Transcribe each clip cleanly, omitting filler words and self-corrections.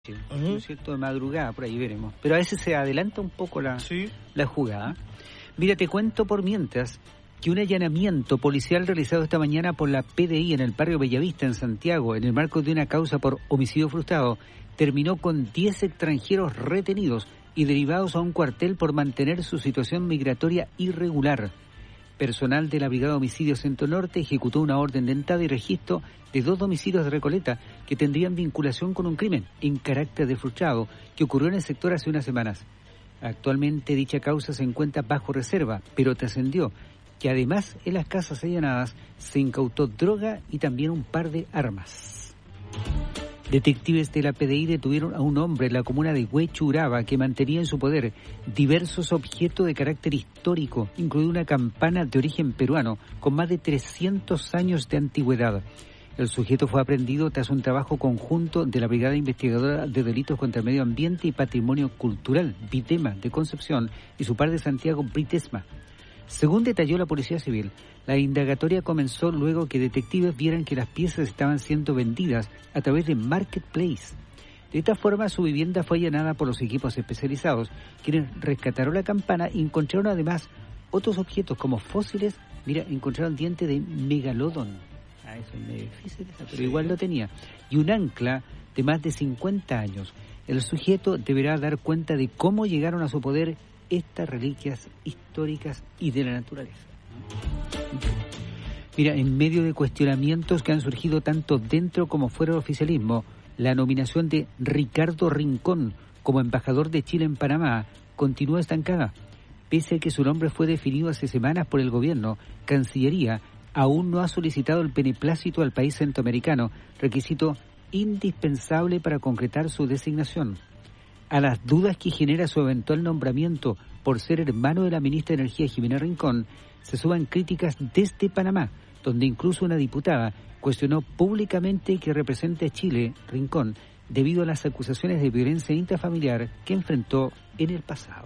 ¿no es cierto? De madrugada, por ahí veremos. Pero a veces se adelanta un poco la jugada. Mira, te cuento por mientras que un allanamiento policial realizado esta mañana por la PDI en el barrio Bellavista, en Santiago, en el marco de una causa por homicidio frustrado, terminó con 10 extranjeros retenidos y derivados a un cuartel por mantener su situación migratoria irregular. Personal de la Brigada de Homicidios Centro Norte ejecutó una orden de entrada y registro de 2 domicilios de Recoleta que tendrían vinculación con un crimen en carácter de frustrado que ocurrió en el sector hace unas semanas. Actualmente dicha causa se encuentra bajo reserva, pero trascendió que además en las casas allanadas se incautó droga y también un par de armas. Detectives de la PDI detuvieron a un hombre en la comuna de Huechuraba que mantenía en su poder diversos objetos de carácter histórico, incluida una campana de origen peruano con más de 300 años de antigüedad. El sujeto fue aprehendido tras un trabajo conjunto de la Brigada Investigadora de Delitos contra el Medio Ambiente y Patrimonio Cultural, BITEMA, de Concepción, y su par de Santiago, BRITESMA. Según detalló la Policía Civil, la indagatoria comenzó luego que detectives vieran que las piezas estaban siendo vendidas a través de Marketplace. De esta forma, su vivienda fue allanada por los equipos especializados, quienes rescataron la campana y encontraron además otros objetos como fósiles. Mira, encontraron dientes de megalodón. Eso es medio difícil, pero igual lo tenía. Y un ancla de más de 50 años. El sujeto deberá dar cuenta de cómo llegaron a su poder estas reliquias históricas y de la naturaleza. Mira, en medio de cuestionamientos que han surgido tanto dentro como fuera del oficialismo, la nominación de Ricardo Rincón como embajador de Chile en Panamá continúa estancada. Pese a que su nombre fue definido hace semanas por el gobierno, Cancillería aún no ha solicitado el beneplácito al país centroamericano, requisito indispensable para concretar su designación. A las dudas que genera su eventual nombramiento por ser hermano de la ministra de Energía, Jimena Rincón, se suman críticas desde Panamá, donde incluso una diputada cuestionó públicamente que represente a Chile, Rincón, debido a las acusaciones de violencia intrafamiliar que enfrentó en el pasado.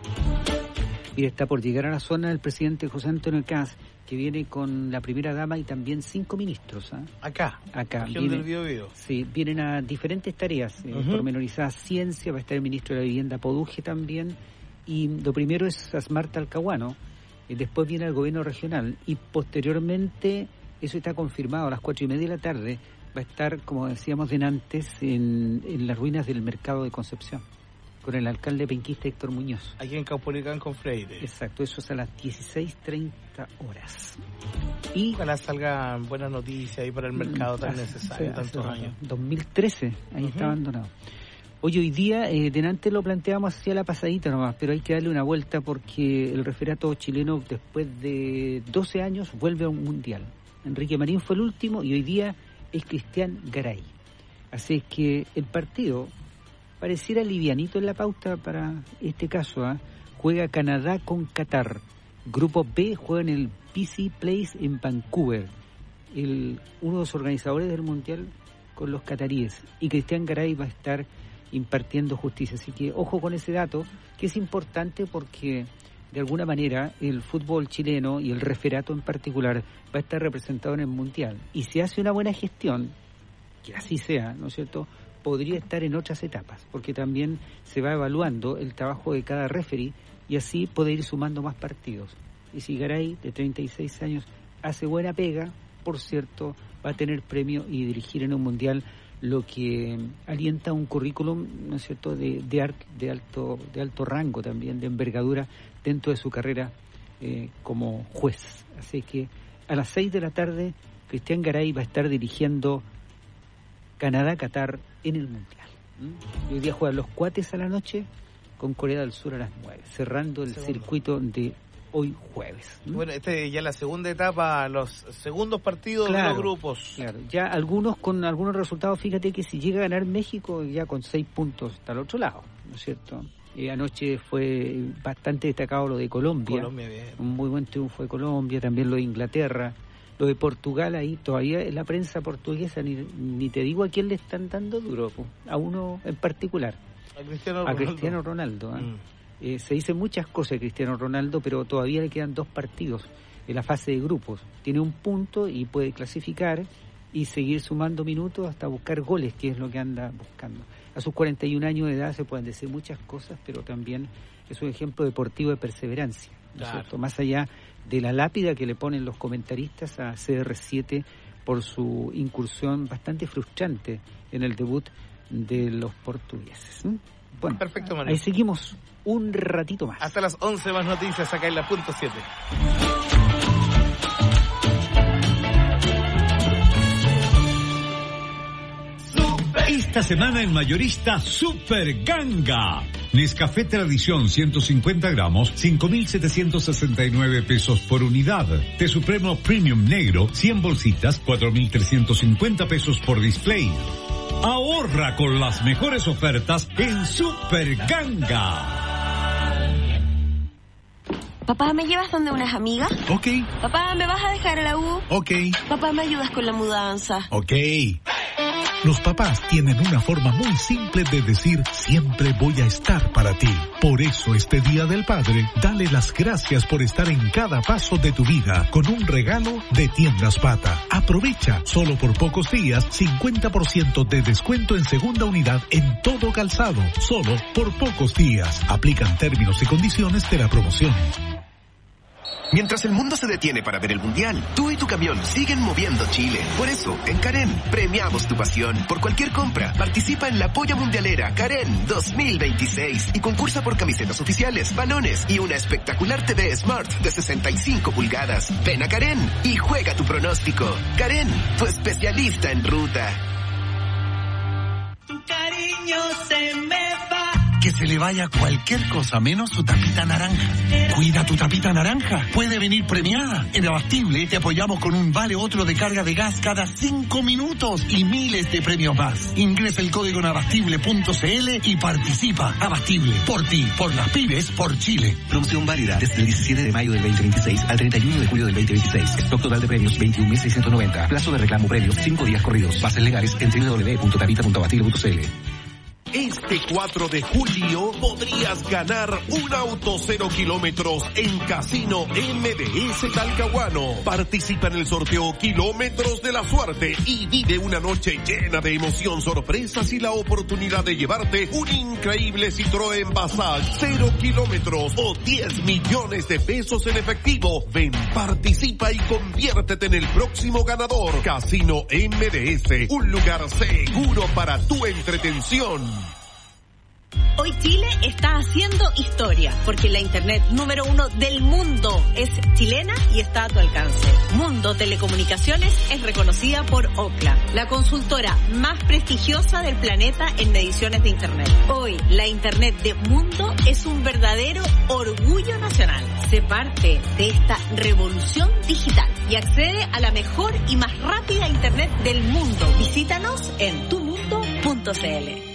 Mira, está por llegar a la zona el presidente José Antonio Kast, que viene con la primera dama y también 5 ministros. Acá. Región del Biobío. Sí, vienen a diferentes tareas, pormenorizadas ciencia, va a estar el ministro de la Vivienda Poduje también, y lo primero es Asmarta Alcahuano, después viene el gobierno regional, y posteriormente, eso está confirmado, a las 4:30 de la tarde, va a estar, como decíamos antes, en las ruinas del mercado de Concepción, con el alcalde penquista Héctor Muñoz. Aquí en Caupolicán con Freire. Exacto, eso es a las 16:30 horas. Y ojalá salgan buenas noticias ahí para el mercado tan necesario, tantos años. 2013, ahí está abandonado. Oye, hoy día, delante lo planteamos hacia la pasadita nomás, pero hay que darle una vuelta porque el referato chileno, después de 12 años, vuelve a un mundial. Enrique Marín fue el último y hoy día es Cristian Garay. Así es que el partido pareciera livianito en la pauta para este caso. Juega Canadá con Qatar. Grupo B juega en el BC Place en Vancouver. Uno de los organizadores del Mundial con los cataríes. Y Cristian Garay va a estar impartiendo justicia. Así que ojo con ese dato, que es importante porque de alguna manera el fútbol chileno y el referato en particular va a estar representado en el Mundial. Y si hace una buena gestión, que así sea, ¿no es cierto?, podría estar en otras etapas, porque también se va evaluando el trabajo de cada referee y así puede ir sumando más partidos. Y si Garay, de 36 años, hace buena pega, por cierto, va a tener premio y dirigir en un mundial, lo que alienta un currículum, ¿no es cierto?, de alto rango también, de envergadura dentro de su carrera como juez. Así que a las 6 de la tarde, Cristian Garay va a estar dirigiendo Canadá-Qatar en el Mundial. Y hoy día juegan los cuates a la noche con Corea del Sur a las 9, cerrando el circuito de hoy jueves. Bueno, ya la segunda etapa, los segundos partidos de los grupos. Claro, ya algunos con algunos resultados, fíjate que si llega a ganar México, ya con 6 puntos está al otro lado, ¿no es cierto? Anoche fue bastante destacado lo de Colombia bien. Un muy buen triunfo de Colombia, también lo de Inglaterra. Lo de Portugal ahí, todavía en la prensa portuguesa, ni te digo a quién le están dando duro, a uno en particular. A Cristiano Ronaldo. Se dicen muchas cosas de Cristiano Ronaldo, pero todavía le quedan 2 partidos en la fase de grupos. Tiene 1 punto y puede clasificar y seguir sumando minutos hasta buscar goles, que es lo que anda buscando. A sus 41 años de edad se pueden decir muchas cosas, pero también es un ejemplo deportivo de perseverancia, ¿no es cierto? Más allá de la lápida que le ponen los comentaristas a CR7 por su incursión bastante frustrante en el debut de los portugueses. Bueno, perfecto, Manuel. Ahí seguimos un ratito más. Hasta las 11 más noticias acá en la punto 7. Esta semana en Mayorista Super Ganga. Nescafé Tradición 150 gramos, 5.769 pesos por unidad. Té Supremo Premium Negro, 100 bolsitas, 4.350 pesos por display. Ahorra con las mejores ofertas en Super Ganga. Papá, ¿me llevas donde unas amigas? Ok. Papá, ¿me vas a dejar a la U? Ok. Papá, ¿me ayudas con la mudanza? Ok. Los papás tienen una forma muy simple de decir siempre voy a estar para ti. Por eso este Día del Padre, dale las gracias por estar en cada paso de tu vida con un regalo de Tiendas Pata. Aprovecha, solo por pocos días, 50% de descuento en segunda unidad en todo calzado. Solo por pocos días. Aplican términos y condiciones de la promoción. Mientras el mundo se detiene para ver el Mundial, tú y tu camión siguen moviendo Chile. Por eso, en Karen, premiamos tu pasión. Por cualquier compra, participa en la Polla Mundialera Karen 2026 y concursa por camisetas oficiales, balones y una espectacular TV Smart de 65 pulgadas. Ven a Karen y juega tu pronóstico. Karen, tu especialista en ruta. Tu cariño se me va. Que se le vaya cualquier cosa menos su tapita naranja. Cuida tu tapita naranja. Puede venir premiada. En Abastible te apoyamos con un vale otro de carga de gas cada 5 minutos y miles de premios más. Ingresa el código en abastible.cl y participa. Abastible. Por ti, por las pymes, por Chile. Promoción válida desde el 17 de mayo del 2026 al 31 de julio del 2026. Stock total de premios 21.690. Plazo de reclamo previo 5 días corridos. Bases legales en www.tapita.abastible.cl. Este 4 de julio podrías ganar un auto 0 kilómetros en Casino MDS Talcahuano. Participa en el sorteo Kilómetros de la Suerte y vive una noche llena de emoción, sorpresas y la oportunidad de llevarte un increíble Citroën Passage 0 kilómetros o 10 millones de pesos en efectivo. Ven, participa y conviértete en el próximo ganador. Casino MDS, un lugar seguro para tu entretención. Hoy Chile está haciendo historia, porque la internet número 1 del mundo es chilena y está a tu alcance. Mundo Telecomunicaciones es reconocida por Ookla, la consultora más prestigiosa del planeta en mediciones de internet. Hoy, la internet de Mundo es un verdadero orgullo nacional. Sé parte de esta revolución digital y accede a la mejor y más rápida internet del mundo. Visítanos en tumundo.cl.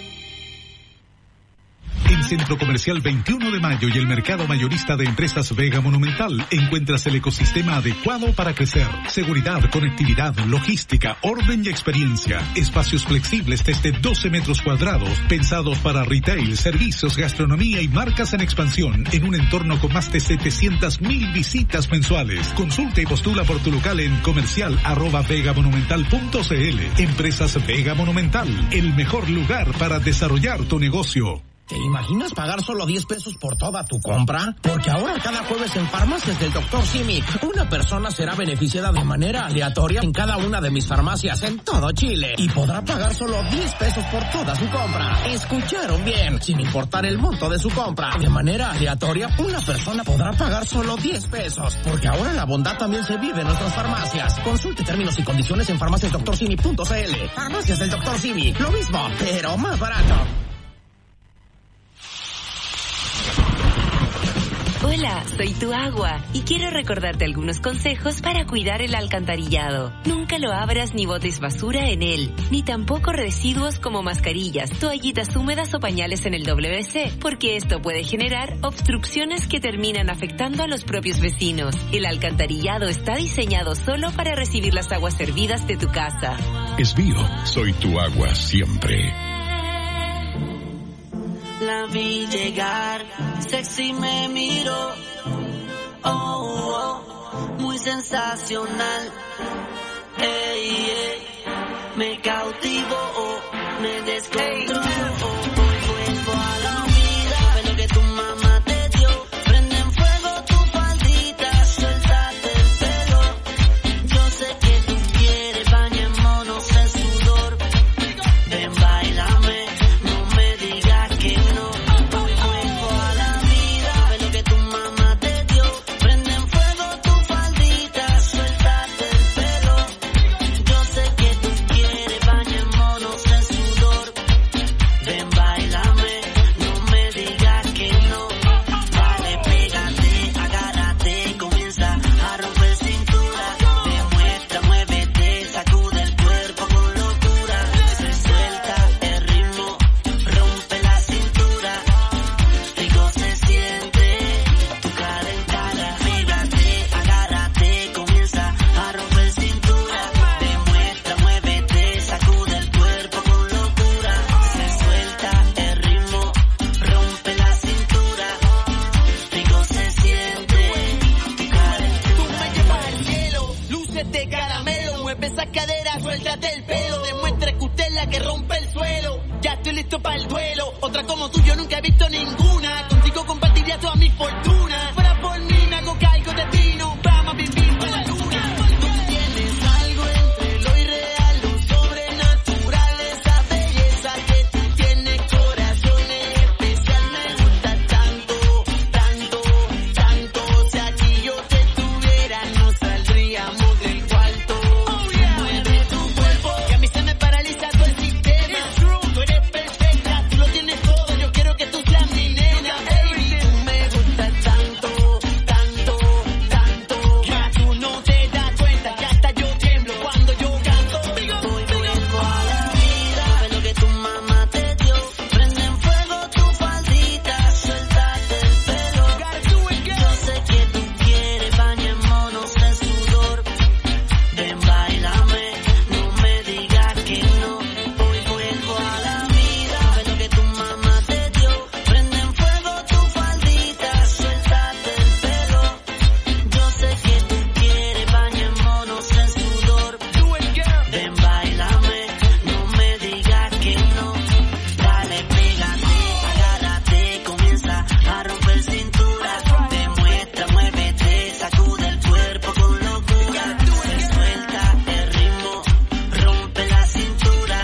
En Centro Comercial 21 de Mayo y el Mercado Mayorista de Empresas Vega Monumental encuentras el ecosistema adecuado para crecer. Seguridad, conectividad, logística, orden y experiencia. Espacios flexibles desde 12 metros cuadrados, pensados para retail, servicios, gastronomía y marcas en expansión, en un entorno con más de 700.000 visitas mensuales. Consulta y postula por tu local en comercial@vegamonumental.cl. Empresas Vega Monumental, el mejor lugar para desarrollar tu negocio. ¿Te imaginas pagar solo 10 pesos por toda tu compra? Porque ahora cada jueves en Farmacias del Dr. Simi, una persona será beneficiada de manera aleatoria en cada una de mis farmacias en todo Chile. Y podrá pagar solo 10 pesos por toda su compra. ¿Escucharon bien? Sin importar el monto de su compra. De manera aleatoria, una persona podrá pagar solo 10 pesos. Porque ahora la bondad también se vive en nuestras farmacias. Consulte términos y condiciones en farmaciasdrsimi.cl. Farmacias del Dr. Simi. Lo mismo, pero más barato. Hola, soy tu agua y quiero recordarte algunos consejos para cuidar el alcantarillado. Nunca lo abras ni botes basura en él, ni tampoco residuos como mascarillas, toallitas húmedas o pañales en el WC, porque esto puede generar obstrucciones que terminan afectando a los propios vecinos. El alcantarillado está diseñado solo para recibir las aguas servidas de tu casa. Esbío, soy tu agua siempre. La vi llegar, sexy me miró, muy sensacional, me cautivó, me descontrolo. Hoy vuelvo a la vida, ve lo que tu mamá te dio. Prende en fuego tu faldita, suéltate el pelo. Yo sé que tú quieres, bañémonos en sudor. Ven, bailame, no me digas que no. Hoy vuelvo a la vida, ve lo que tu mamá te dio. Prende en fuego tu faldita, suéltate el pelo. Yo sé que tú quieres, bañémonos en sudor. Ven, bailame, no me digas que no. Dale, pégate, agárrate, comienza a romper cintura. Demuestra, muévete, sacude el cuerpo con locura. Se suelta el ritmo, rompe la cintura. Rico se siente, tu calentada. Pégate, agárrate, comienza a romper cintura. Demuestra, muévete, sacude el cuerpo con locura. Se suelta el ritmo, rompe la cintura. Rico se siente, tu calentura. Tú me llevas al cielo, luces de caramelo. Mueve esa cadera, suéltate el pelo. Demuestra que usted es la que rompe el suelo. Ya estoy listo para el duelo. Otra como tú yo nunca he visto ninguna. Contigo compartiría toda mi fortuna. Fuera por mí me hago cargo de ti. No vamos a vivir para la luna. Tú tienes algo entre lo irreal, lo sobrenatural. Esa belleza que tú tienes, corazón especial. Me gusta tanto, tanto, tanto. Si aquí yo te tuviera, no saldríamos del cuarto. Mueve tu cuerpo, que a mí se me paraliza todo el sistema. Tú eres perfecta, tú lo tienes todo. Yo quiero que tú seas mi nena, baby. Tú me gustas tanto, tanto, tanto. Que tú no te das cuenta que hasta yo tiemblo cuando yo canto. Hoy vuelvo a la vida, ve lo que tu mamá te dio. Prende en fuego tu faldita, suéltate el pelo. Yo sé que tú quieres, bañémonos en sudor. Ven, bailame, no me digas que no. Hoy vuelvo a la vida, ve lo que tu mamá te dio. Prende en fuego tu faldita, suéltate el pelo. Yo sé que tú quieres, bañémonos en sudor. Ven, bailame, no me digas que no. Dale, pégate, agárrate, comienza a romper cintura. Demuestra, muévete, sacude el cuerpo con locura. Se suelta el ritmo, rompe la cintura.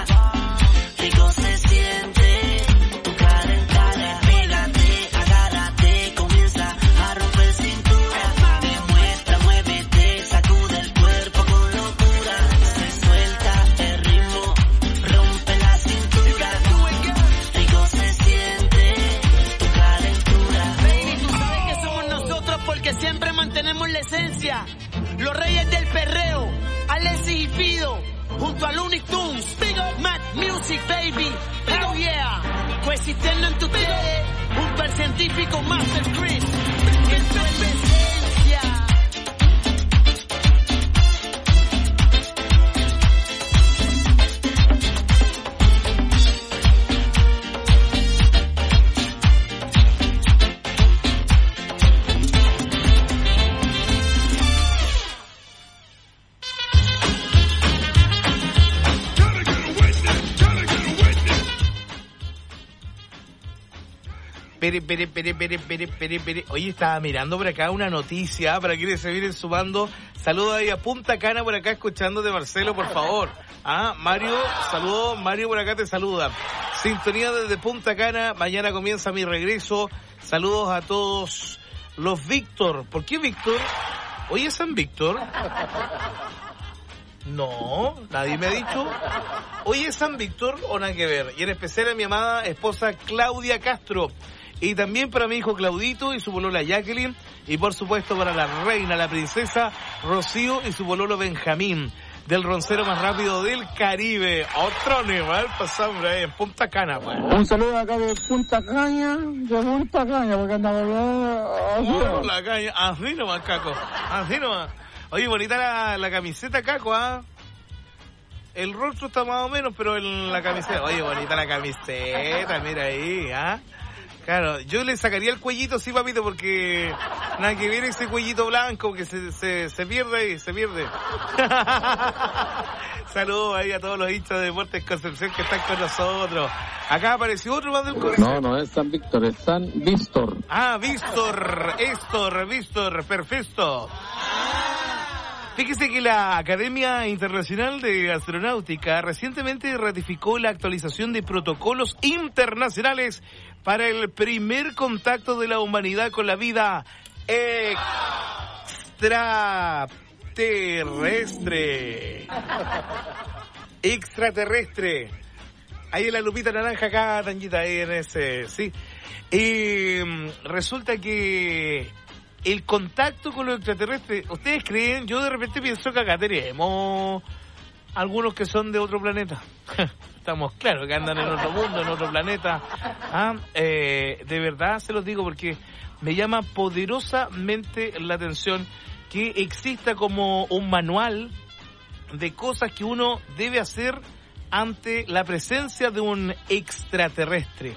Rico se siente, tu calentada. Pégate, agárrate, comienza a romper cintura. Demuestra, muévete, sacude el cuerpo con locura. Se suelta el ritmo, rompe la cintura. Rico se siente, tu calentura. Baby, tú sabes que somos nosotros porque siempre mantenemos la esencia. Los reyes del perreo, Alexis y Fido, junto a Looney Tunes, Mad Music, baby, hell yeah. Coexistiendo en tu tele, junto al científico Master Chris. Esto es la esencia. Pere. Oye, estaba mirando por acá una noticia para quienes se vienen sumando. Saludos ahí a Punta Cana por acá escuchándote, Marcelo, por favor. Mario, saludos, Mario por acá te saluda. Sintonía desde Punta Cana, mañana comienza mi regreso. Saludos a todos los Víctor. ¿Por qué Víctor? Oye, San Víctor. No, nadie me ha dicho. Oye, San Víctor, o nada que ver. Y en especial a mi amada esposa Claudia Castro. Y también para mi hijo Claudito y su polola Jacqueline. Y por supuesto para la reina, la princesa Rocío y su pololo Benjamín. Del roncero más rápido del Caribe. Otro nivel, pasamos ahí en Punta Cana, pues. Un saludo acá de Punta Caña, porque andamos la caña, así nomás, Caco. Así nomás. Oye, bonita la camiseta, Caco, El rostro está más o menos, pero la camiseta. Oye, bonita la camiseta, mira ahí, Claro, yo le sacaría el cuellito, sí, papito, porque Nada que ver ese cuellito blanco que se pierde ahí, se pierde. Saludos ahí a todos los hinchas de Deportes Concepción que están con nosotros. Acá apareció otro más del corazón. No es San Víctor, es San Víctor. Ah, Víctor, perfecto. Fíjese que la Academia Internacional de Astronáutica recientemente ratificó la actualización de protocolos internacionales para el primer contacto de la humanidad con la vida extraterrestre. Ahí en la lupita naranja acá, Tanguita, ahí en ese, sí. Y resulta que el contacto con los extraterrestres, ¿ustedes creen? Yo de repente pienso que acá tenemos algunos que son de otro planeta. Estamos claros que andan en otro mundo, en otro planeta. De verdad se los digo porque me llama poderosamente la atención que exista como un manual de cosas que uno debe hacer ante la presencia de un extraterrestre.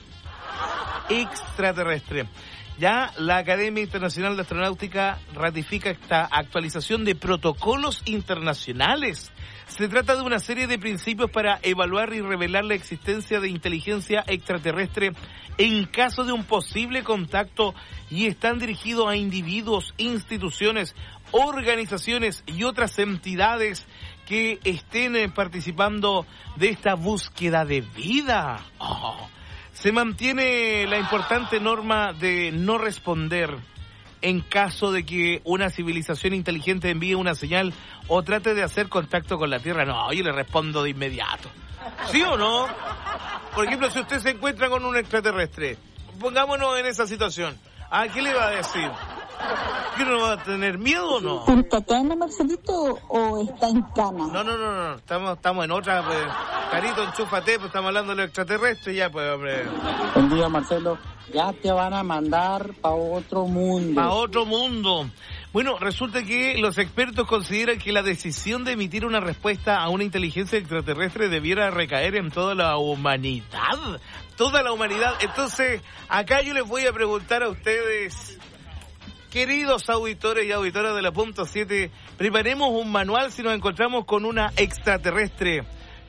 Ya la Academia Internacional de Astronáutica ratifica esta actualización de protocolos internacionales. Se trata de una serie de principios para evaluar y revelar la existencia de inteligencia extraterrestre en caso de un posible contacto y están dirigidos a individuos, instituciones, organizaciones y otras entidades que estén participando de esta búsqueda de vida. Se mantiene la importante norma de no responder en caso de que una civilización inteligente envíe una señal o trate de hacer contacto con la Tierra. No, yo le respondo de inmediato. ¿Sí o no? Por ejemplo, si usted se encuentra con un extraterrestre, pongámonos en esa situación. ¿A qué le va a decir? ¿Que no va a tener miedo o no? ¿Está Cana, Marcelito, o está en Cana? No. Estamos en otra, pues. Carito, enchúfate, pues estamos hablando de los extraterrestres, ya, pues, hombre. Buen día, Marcelo. Ya te van a mandar para otro mundo. Bueno, resulta que los expertos consideran que la decisión de emitir una respuesta a una inteligencia extraterrestre debiera recaer en toda la humanidad. Entonces, acá yo les voy a preguntar a ustedes, queridos auditores y auditoras de la Punto 7, preparemos un manual si nos encontramos con una extraterrestre.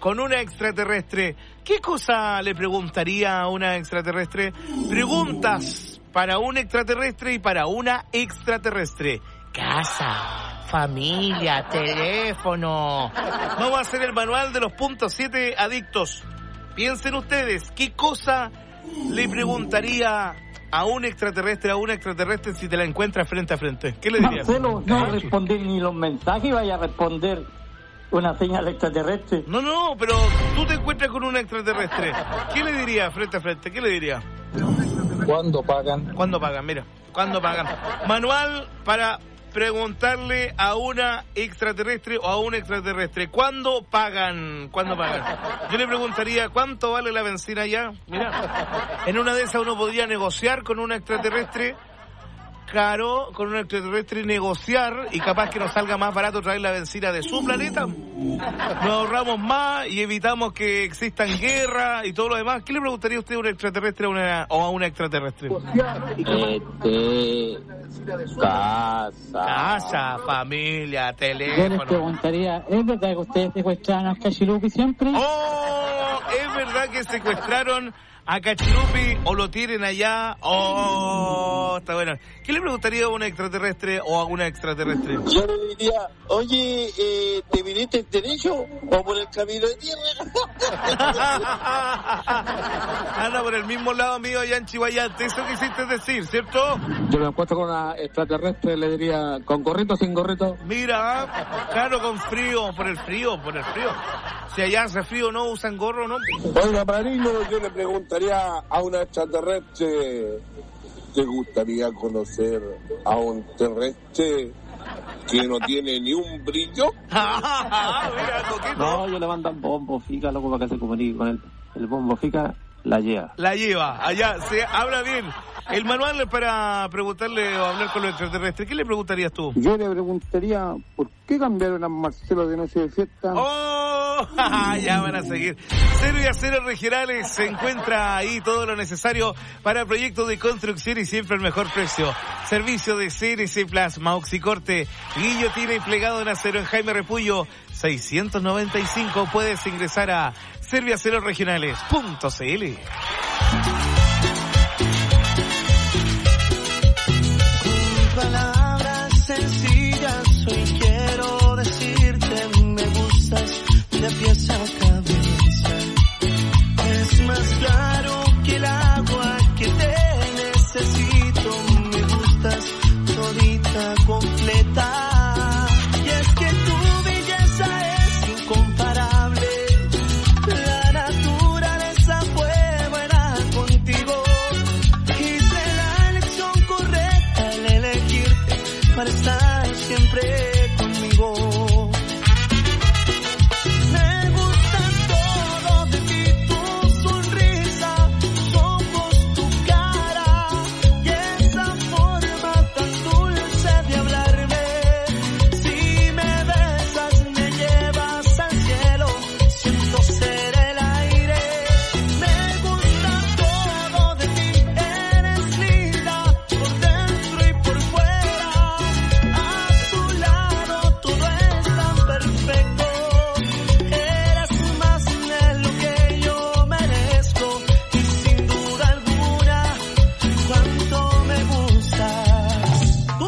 ¿Qué cosa le preguntaría a una extraterrestre? Preguntas para un extraterrestre y para una extraterrestre. Casa, familia, teléfono. Vamos a hacer el manual de los Punto 7 adictos. Piensen ustedes, ¿qué cosa le preguntaría a un extraterrestre si te la encuentras frente a frente? ¿Qué le dirías? Marcelo, no responder ni los mensajes, vaya a responder una señal extraterrestre. No, pero tú te encuentras con un extraterrestre. ¿Qué le dirías frente a frente? ¿Qué le dirías? ¿Cuándo pagan? Mira, ¿cuándo pagan? Manual para preguntarle a una extraterrestre o a un extraterrestre. ¿Cuándo pagan? Yo le preguntaría, ¿cuánto vale la benzina allá? Mira, en una de esas uno podría negociar con un extraterrestre. Claro, con un extraterrestre negociar y capaz que nos salga más barato traer la benzina de su planeta. Nos ahorramos más y evitamos que existan guerras y todo lo demás. ¿Qué le preguntaría usted a un extraterrestre o a una extraterrestre? Casa, familia, teléfono. Yo les preguntaría, ¿es verdad que ustedes secuestraron a Cachilupi siempre? ¡Oh! ¿Es verdad que secuestraron a Cachilupi o lo tienen allá? ¡Oh! Está bueno. ¿Qué le preguntaría a un extraterrestre o a una extraterrestre? Yo le diría, oye, ¿te viniste derecho o por el camino de tierra? Anda por el mismo lado mío allá en Chihuayante. Eso quisiste decir, ¿cierto? Yo me encuentro con una extraterrestre, le diría, ¿con gorrito o sin gorrito? Mira, claro, con frío, por el frío. Si allá hace frío, ¿no usan gorro, no? Oiga, Marino, yo le preguntaría a una extraterrestre, ¿te gustaría conocer a un terrestre que no tiene ni un brillo? Mira, coquito. No, yo le mando un bombo fica, loco, para que se comunique con él. El bombo fica la lleva. Allá, se habla bien. El manual es para preguntarle o hablar con los extraterrestres. ¿Qué le preguntarías tú? Yo le preguntaría, ¿por qué cambiaron a Marcelo de noche de fiesta? ¡Oh! Cero. Ya van a seguir. Serviacero Regionales se encuentra ahí todo lo necesario para proyectos de construcción y siempre el mejor precio. Servicio de CNC Plasma, oxicorte, guillotina y plegado en acero en Jaime Repullo 695. Puedes ingresar a serviaceroregionales.cl. Palabras sencillas, hoy quiero decirte, me gustas de pies a cabeza. Es más claro que el agua que te necesito, me gustas todita completa. Y es que tu belleza es incomparable, la naturaleza fue buena contigo. Hice la elección correcta al elegirte para estar siempre conmigo. Me gusta todo de ti, tu sonrisa, tus ojos, tu cara y esa forma tan dulce de hablarme. Si me besas me llevas al cielo, siento ser el aire. Me gusta todo de ti, eres linda por dentro y por fuera. A tu lado todo es tan perfecto. Eres más de lo que yo merezco y sin duda alguna cuánto me gustas.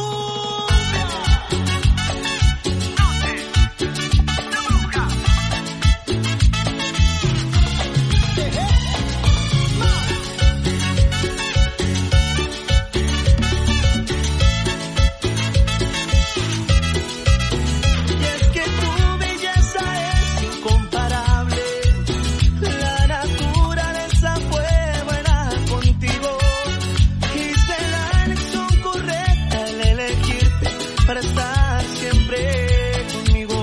Y es que tu belleza es incomparable, la naturaleza fue buena contigo. Hice la elección correcta al elegirte para estar siempre conmigo.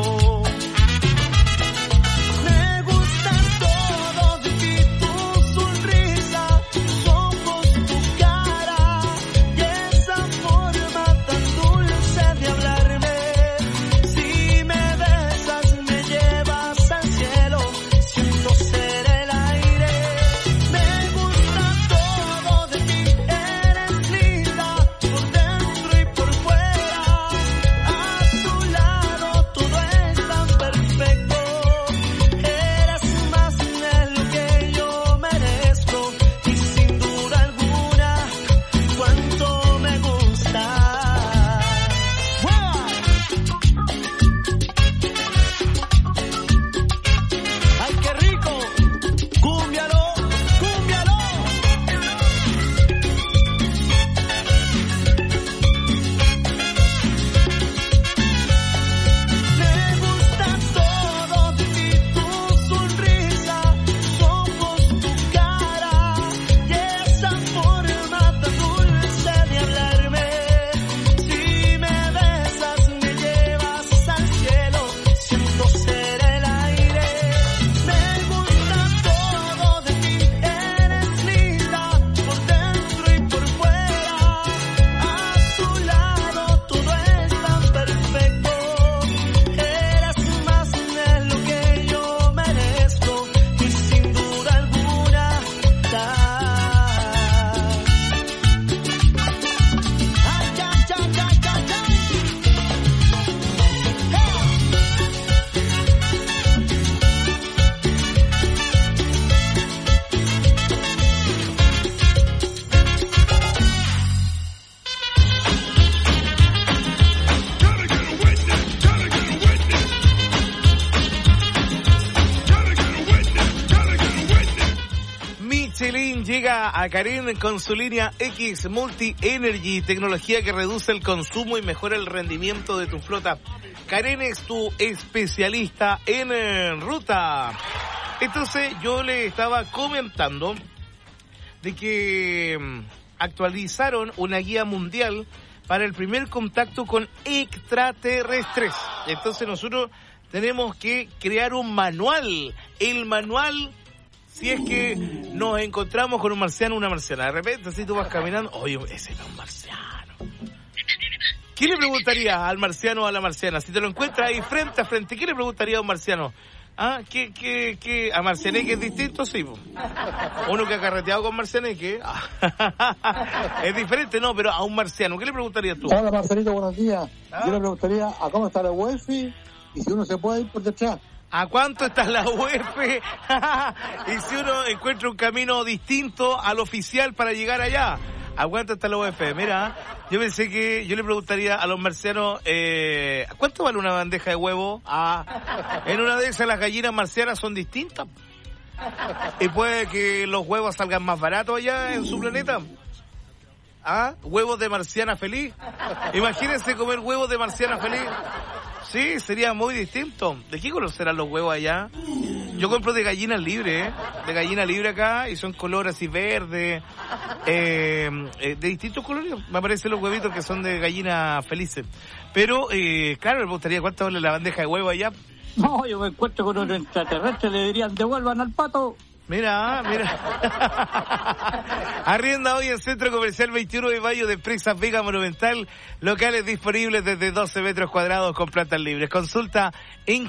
Me gusta todo de ti, tu sonrisa, tus ojos, tu cara y esa forma tan dulce de hablarme. Si me besas me llevas al cielo, siento ser el aire. Me gusta todo de ti, eres linda por dentro y por fuera. A tu lado todo es tan perfecto. Eres más de lo que yo merezco y sin duda alguna cuánto me gusta. ¡Ay, qué rico! ¡Cúmbialo! ¡Cúmbialo! Me gusta todo de ti, tu sonrisa, tus ojos, tu cara y esa forma tan dulce de hablarme. Si me besas me llevas al cielo, siento ser el aire. Me gusta todo de ti, eres linda por dentro y por fuera. A tu lado todo es tan perfecto. Eres más de lo que yo merezco y sin duda alguna Michelin llega a Karen con su línea X Multi Energy, tecnología que reduce el consumo y mejora el rendimiento de tu flota. Karen es tu especialista en ruta. Entonces yo le estaba comentando de que actualizaron una guía mundial para el primer contacto con extraterrestres. Entonces nosotros tenemos que crear un manual. El manual, si es que nos encontramos con un marciano o una marciana. De repente, si tú vas caminando, oye, ese no es un marciano. ¿Qué le preguntarías al marciano o a la marciana? Si te lo encuentras ahí frente a frente, ¿qué le preguntaría a un marciano? ¿Ah? ¿Qué? ¿A Marcianeque es distinto? Sí, po. Uno que ha carreteado con Marcianeque es diferente, no, pero a un marciano, ¿qué le preguntarías tú? Hola, Marcelito, buenos días. Yo le preguntaría a cómo está la wifi y si uno se puede ir por detrás. ¿A cuánto está la wifi? Y si uno encuentra un camino distinto al oficial para llegar allá. ¿A cuánto está la UF? Mira, yo pensé que yo le preguntaría a los marcianos, ¿cuánto vale una bandeja de huevo? En una de esas las gallinas marcianas son distintas. Y puede que los huevos salgan más baratos allá en su planeta. Huevos de marciana feliz. Imagínense comer huevos de marciana feliz. Sí, sería muy distinto. ¿De qué color serán los huevos allá? Yo compro de gallina libre, de gallina libre acá, y son colores así verdes, de distintos colores. Me parecen los huevitos que son de gallina felices. Pero, claro, me gustaría cuánto vale la bandeja de huevo allá. No, yo me encuentro con un extraterrestre, le dirían, devuelvan al pato. Mira. Arrienda hoy en Centro Comercial 21 de Mayo de Empresas Vega Monumental. Locales disponibles desde 12 metros cuadrados con plantas libres. Consulta en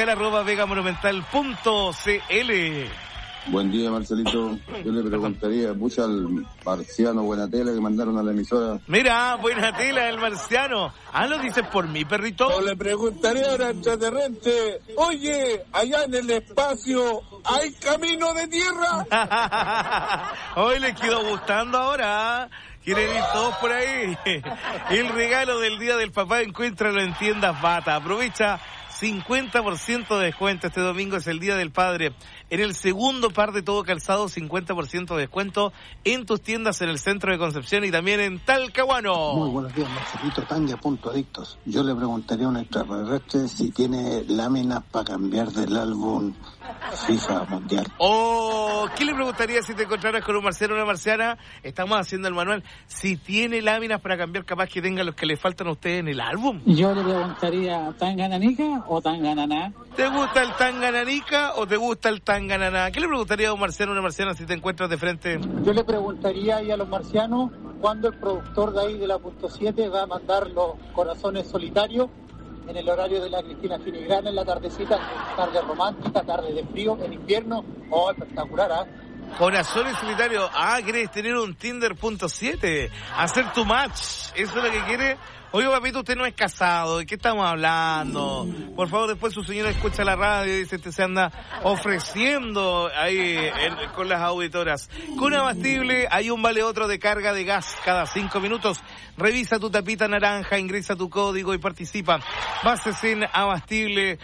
comercial@vegamonumental.cl. Buen día, Marcelito. Yo le preguntaría mucho al marciano Buenatela que mandaron a la emisora. Mira, Buenatela, el marciano. ¿Lo dices por mí, perrito? Yo le preguntaría al extraterrestre, oye, allá en el espacio, ¿hay camino de tierra? Hoy les quedó gustando ahora, quieren ir todos por ahí. El regalo del Día del Papá, encuéntralo en Tiendas Bata. Aprovecha 50% de descuento. Este domingo es el Día del Padre. En el segundo par de todo calzado, 50% de descuento en tus tiendas en el centro de Concepción y también en Talcahuano. Muy buenos días, Marcelito Tanga, Punto Adictos. Yo le preguntaría a un extraterrestre si tiene láminas para cambiar del álbum FIFA Mundial. ¿Qué le preguntaría si te encontraras con un marciano o una marciana? Estamos haciendo el manual. Si tiene láminas para cambiar, capaz que tenga los que le faltan a ustedes en el álbum. Yo le preguntaría, ¿tangananica o tangananá? ¿Te gusta el tangananica o te gusta el tangananá? ¿Qué le preguntaría a un marciano o una marciana si te encuentras de frente? Yo le preguntaría ahí a los marcianos cuándo el productor de ahí de la Punto 7 va a mandar los corazones solitarios en el horario de la Cristina Filigrana en la tardecita, tarde romántica, tarde de frío, en invierno. Espectacular, Corazones solitarios. ¿Quieres tener un Tinder.7? Hacer tu match. ¿Eso es lo que quiere? Oye, papito, usted no es casado. ¿De qué estamos hablando? Por favor, después su señora escucha la radio y dice, este se anda ofreciendo ahí con las auditoras. Con Abastible hay un vale otro de carga de gas cada 5 minutos. Revisa tu tapita naranja, ingresa tu código y participa. Bases en abastible.cl.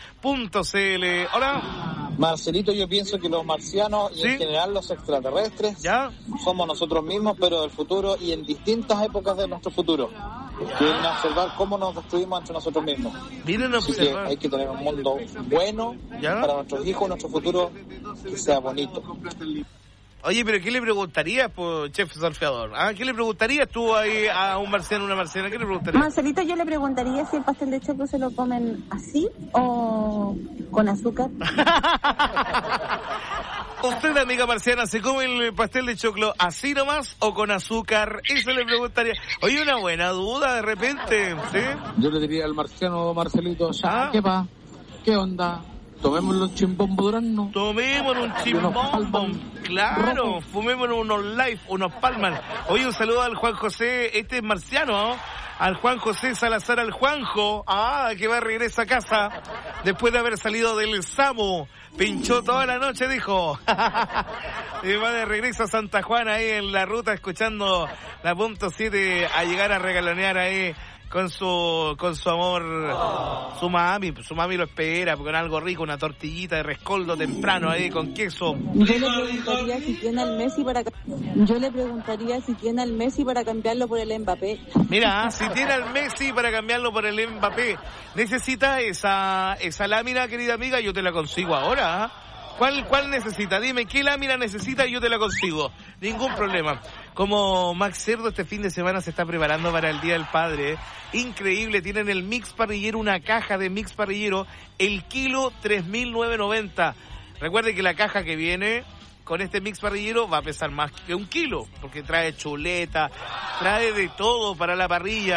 Hola. Marcelito, yo pienso que los marcianos y en general los extraterrestres somos nosotros mismos, pero del futuro y en distintas épocas de nuestro futuro. Quieren observar cómo nos destruimos entre nosotros mismos. Así que hay que tener un mundo bueno para nuestros hijos, nuestro futuro, que sea bonito. Oye, pero ¿qué le preguntarías, chef surfeador? ¿Qué le preguntarías tú ahí a un marciano o una marciana? ¿Qué le preguntarías? Marcelito, yo le preguntaría si el pastel de choclo se lo comen así o con azúcar. ¿Usted, amiga marciana, se come el pastel de choclo así nomás o con azúcar? Eso le preguntaría. Oye, una buena duda de repente, ¿sí? Yo le diría al marciano Marcelito, ¿qué va? ¿Qué onda? Tomemos los chimbombo durazno. Tomemos un chimbombo. Claro, fumémonos unos life, unos palman. Oye, un saludo al Juan José, este es marciano, al Juan José Salazar, al Juanjo, que va a regresar a casa después de haber salido del SAMU. Pinchó toda la noche, dijo. Y va de regreso a Santa Juana ahí en la ruta, escuchando la Punto 7 a llegar a regalonear ahí con su amor, su mami lo espera con algo rico, una tortillita de rescoldo temprano ahí con queso. Yo le preguntaría si tiene al Messi para cambiarlo por el Mbappé. Mira, si tiene al Messi para cambiarlo por el Mbappé, necesita esa lámina, querida amiga, yo te la consigo ahora. ¿Cuál necesita? Dime, ¿qué lámina necesita y yo te la consigo? Ningún problema. Como Max Cerdo este fin de semana se está preparando para el Día del Padre, increíble, tienen el mix parrillero, una caja de mix parrillero, el kilo 3.990. Recuerde que la caja que viene con este mix parrillero va a pesar más que 1 kilo, porque trae chuleta, trae de todo para la parrilla.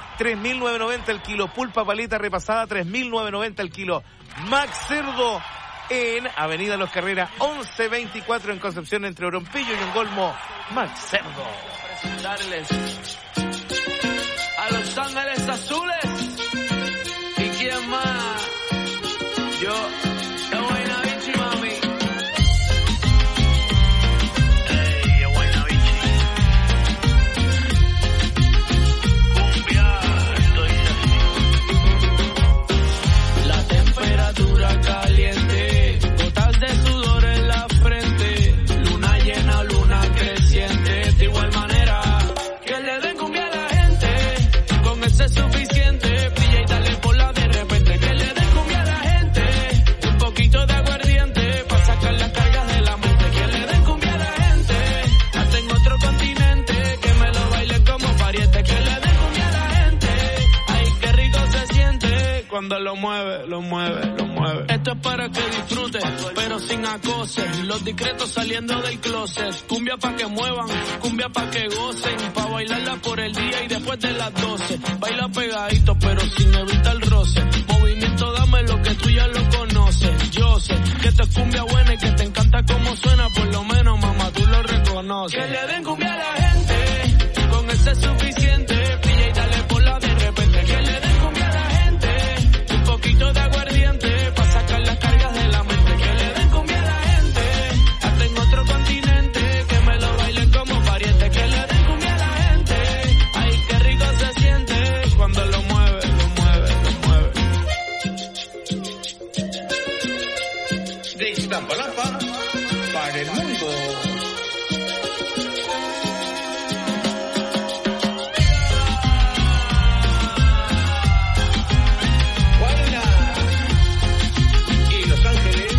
3.990 el kilo, pulpa paleta repasada, 3.990 el kilo. Max Cerdo, en Avenida Los Carreras 1124 en Concepción, entre Orompillo y Ongolmo, Max Cerdo. Presentarles a Los Ángeles Azules. ¿Y quién más? Yo, Guaynabichi, mami. Hey, Guaynabichi. Cumbia, estoy así. La temperatura caliente, gotas de sudor en la frente, luna llena, luna creciente, de igual manera que le den cumbia a la gente, con ese es suficiente, brilla y dale por la de repente, que le den cumbia a la gente, un poquito de aguardiente, pa' sacar las cargas de la mente, que le den cumbia a la gente, hasta en otro continente, que me lo bailen como pariente, que le den cumbia a la gente, ay qué rico se siente, cuando lo mueve, lo mueve, lo mueve. Esto es para que disfrutes, pero sin acoses, los discretos saliendo del closet, cumbia pa' que muevan, cumbia pa' que gocen, pa' bailarla por el día y después de las 12, baila pegadito pero sin evitar el roce, movimiento dame lo que tú ya lo conoces, yo sé que esto es cumbia buena y que te encanta como suena, por lo menos mamá tú lo reconoces, que le den cumbia a la gente, con ese es suficiente, brilla y dale por la de repente, que le den cumbia a la gente, un poquito de aguardiente, pa' sacar las cargas de la mente, que le den cumbia a la gente, hasta en otro continente, que me lo bailen como pariente, que le den cumbia a la gente, ay qué rico se siente, cuando lo mueve, lo mueve, lo mueve. De Iztapalapa para el mundo. Y Los Ángeles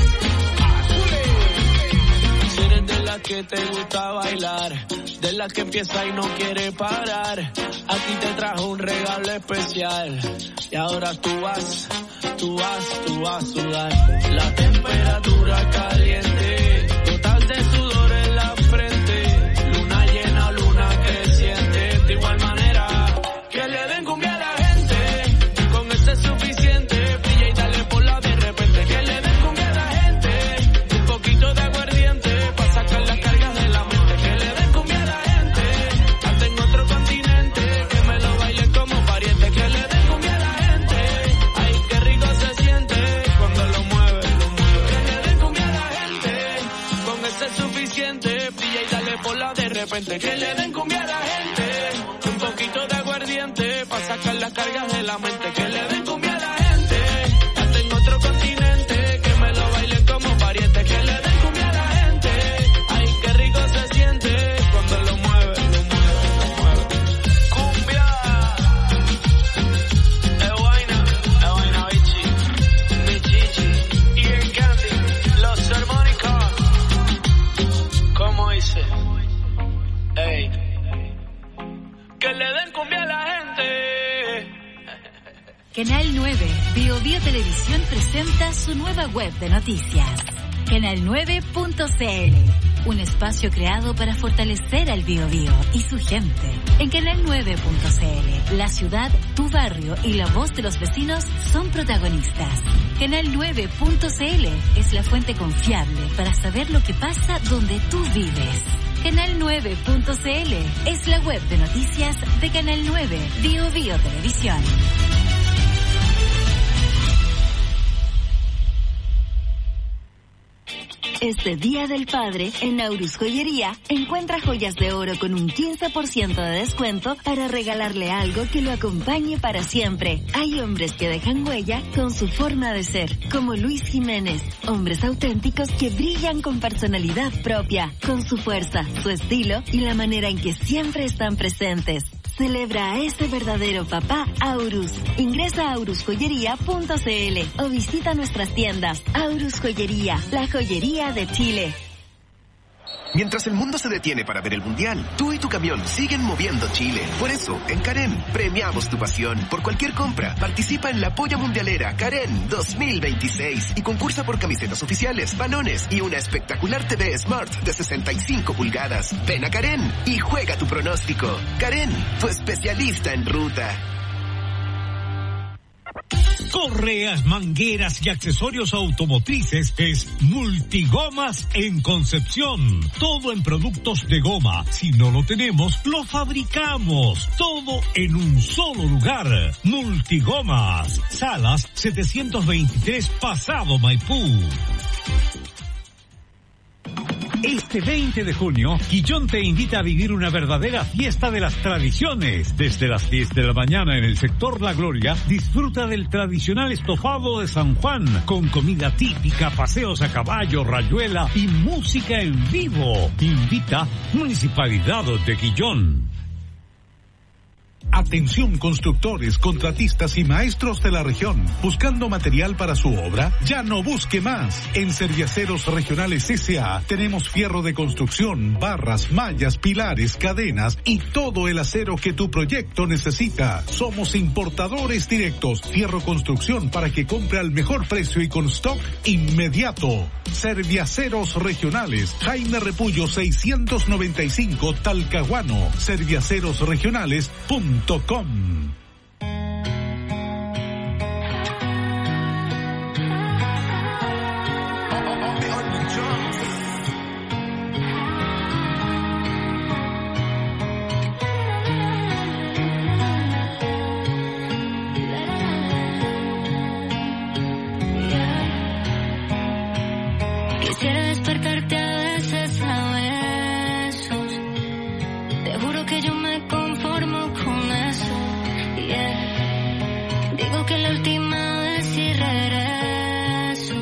Azules. Si eres de las que te gusta bailar, de las que empieza y no quiere parar, aquí te trajo un regalo especial. Y ahora tú vas a sudar. La temperatura caliente, gotas de sudor en la frente, luna llena, luna creciente, de igual manera que le den cumbia a la gente, con ese es suficiente, brilla y dale por la de repente, que le den cumbia a la gente, un poquito de aguardiente, pa' sacar las cargas de la mente, que le den cumbia a la gente, hasta en otro continente, que me lo bailen como pariente, que le den cumbia a la gente, ay qué rico se siente, cuando lo mueve, que le den cumbia a la gente, con ese es suficiente, brilla y dale por la de repente, que le den cumbia a la gente, un poquito de aguardiente, pa' sacar las cargas de la mente, que le den cumbia a la gente, hasta en otro continente, que me lo bailen como pariente, que le den cumbia a la gente, ay qué rico se siente, cuando lo mueve, lo mueve, lo mueve. Cumbia, Guayna Bichi, mi chichi, y el Candy, los armónicos, ¿cómo dice? Ey, que le den cumbia a la gente. Canal 9, Bio Televisión presenta su nueva web de noticias, canal9.cl, un espacio creado para fortalecer al Bio y su gente. En canal9.cl, la ciudad, tu barrio y la voz de los vecinos son protagonistas. Canal9.cl es la fuente confiable para saber lo que pasa donde tú vives. Canal9.cl es la web de noticias de Canal 9, Bio Televisión. Este Día del Padre, en Aurus Joyería, encuentra joyas de oro con un 15% de descuento para regalarle algo que lo acompañe para siempre. Hay hombres que dejan huella con su forma de ser, como Luis Jiménez. Hombres auténticos que brillan con personalidad propia, con su fuerza, su estilo y la manera en que siempre están presentes. Celebra a ese verdadero papá Aurus. Ingresa a aurusjoyería.cl o visita nuestras tiendas. Aurus Joyería, la joyería de Chile. Mientras el mundo se detiene para ver el Mundial, tú y tu camión siguen moviendo Chile. Por eso, en Karen, premiamos tu pasión. Por cualquier compra, participa en la Polla Mundialera Karen 2026 y concursa por camisetas oficiales, balones y una espectacular TV Smart de 65 pulgadas. Ven a Karen y juega tu pronóstico. Karen, tu especialista en ruta. correas, mangueras y accesorios automotrices es Multigomas en Concepción. Todo en productos de goma. Si no lo tenemos, lo fabricamos. Todo en un solo lugar. Multigomas. Salas 723 Pasado Maipú. Este 20 de junio, Quillón te invita a vivir una verdadera fiesta de las tradiciones. Desde las 10 de la mañana en el sector La Gloria, disfruta del tradicional estofado de San Juan, con comida típica, paseos a caballo, rayuela y música en vivo. Invita Municipalidad de Quillón. Atención constructores, contratistas y maestros de la región. ¿Buscando material para su obra? Ya no busque más. En Serviaceros Regionales S.A. tenemos fierro de construcción, barras, mallas, pilares, cadenas y todo el acero que tu proyecto necesita. Somos importadores directos. Fierro construcción para que compre al mejor precio y con stock inmediato. Serviaceros Regionales. Jaime Repullo 695 Talcahuano. Serviacerosregionales.com. Quisiera despertarte a veces a besos. Te juro que yo me conformo con eso. Yeah. Digo que la última vez sí regreso.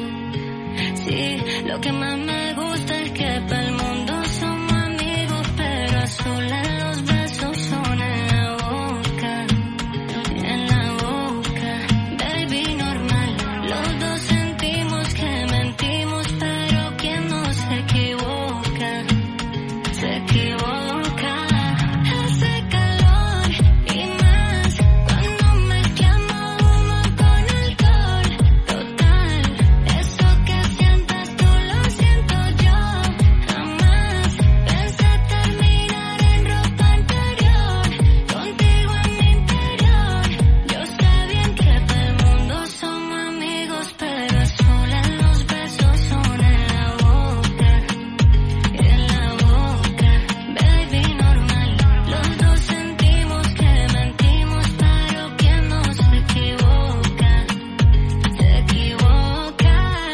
Sí, lo que más me gusta es que para el mundo somos amigos, pero a solas los besos son en la boca. En la boca, baby, normal. Los dos sentimos que mentimos, pero quien no se equivoca, se equivoca. Hace calor y más cuando mezclamos humo con alcohol. Total, eso que sientas tú lo siento yo. Jamás pensé terminar en ropa interior, contigo en mi interior. Yo sé bien que para el mundo somos amigos, pero a solas los besos son en la boca. En la boca, baby, normal. Los dos sentimos que mentimos, pero quien no se equivoca, se equivoca.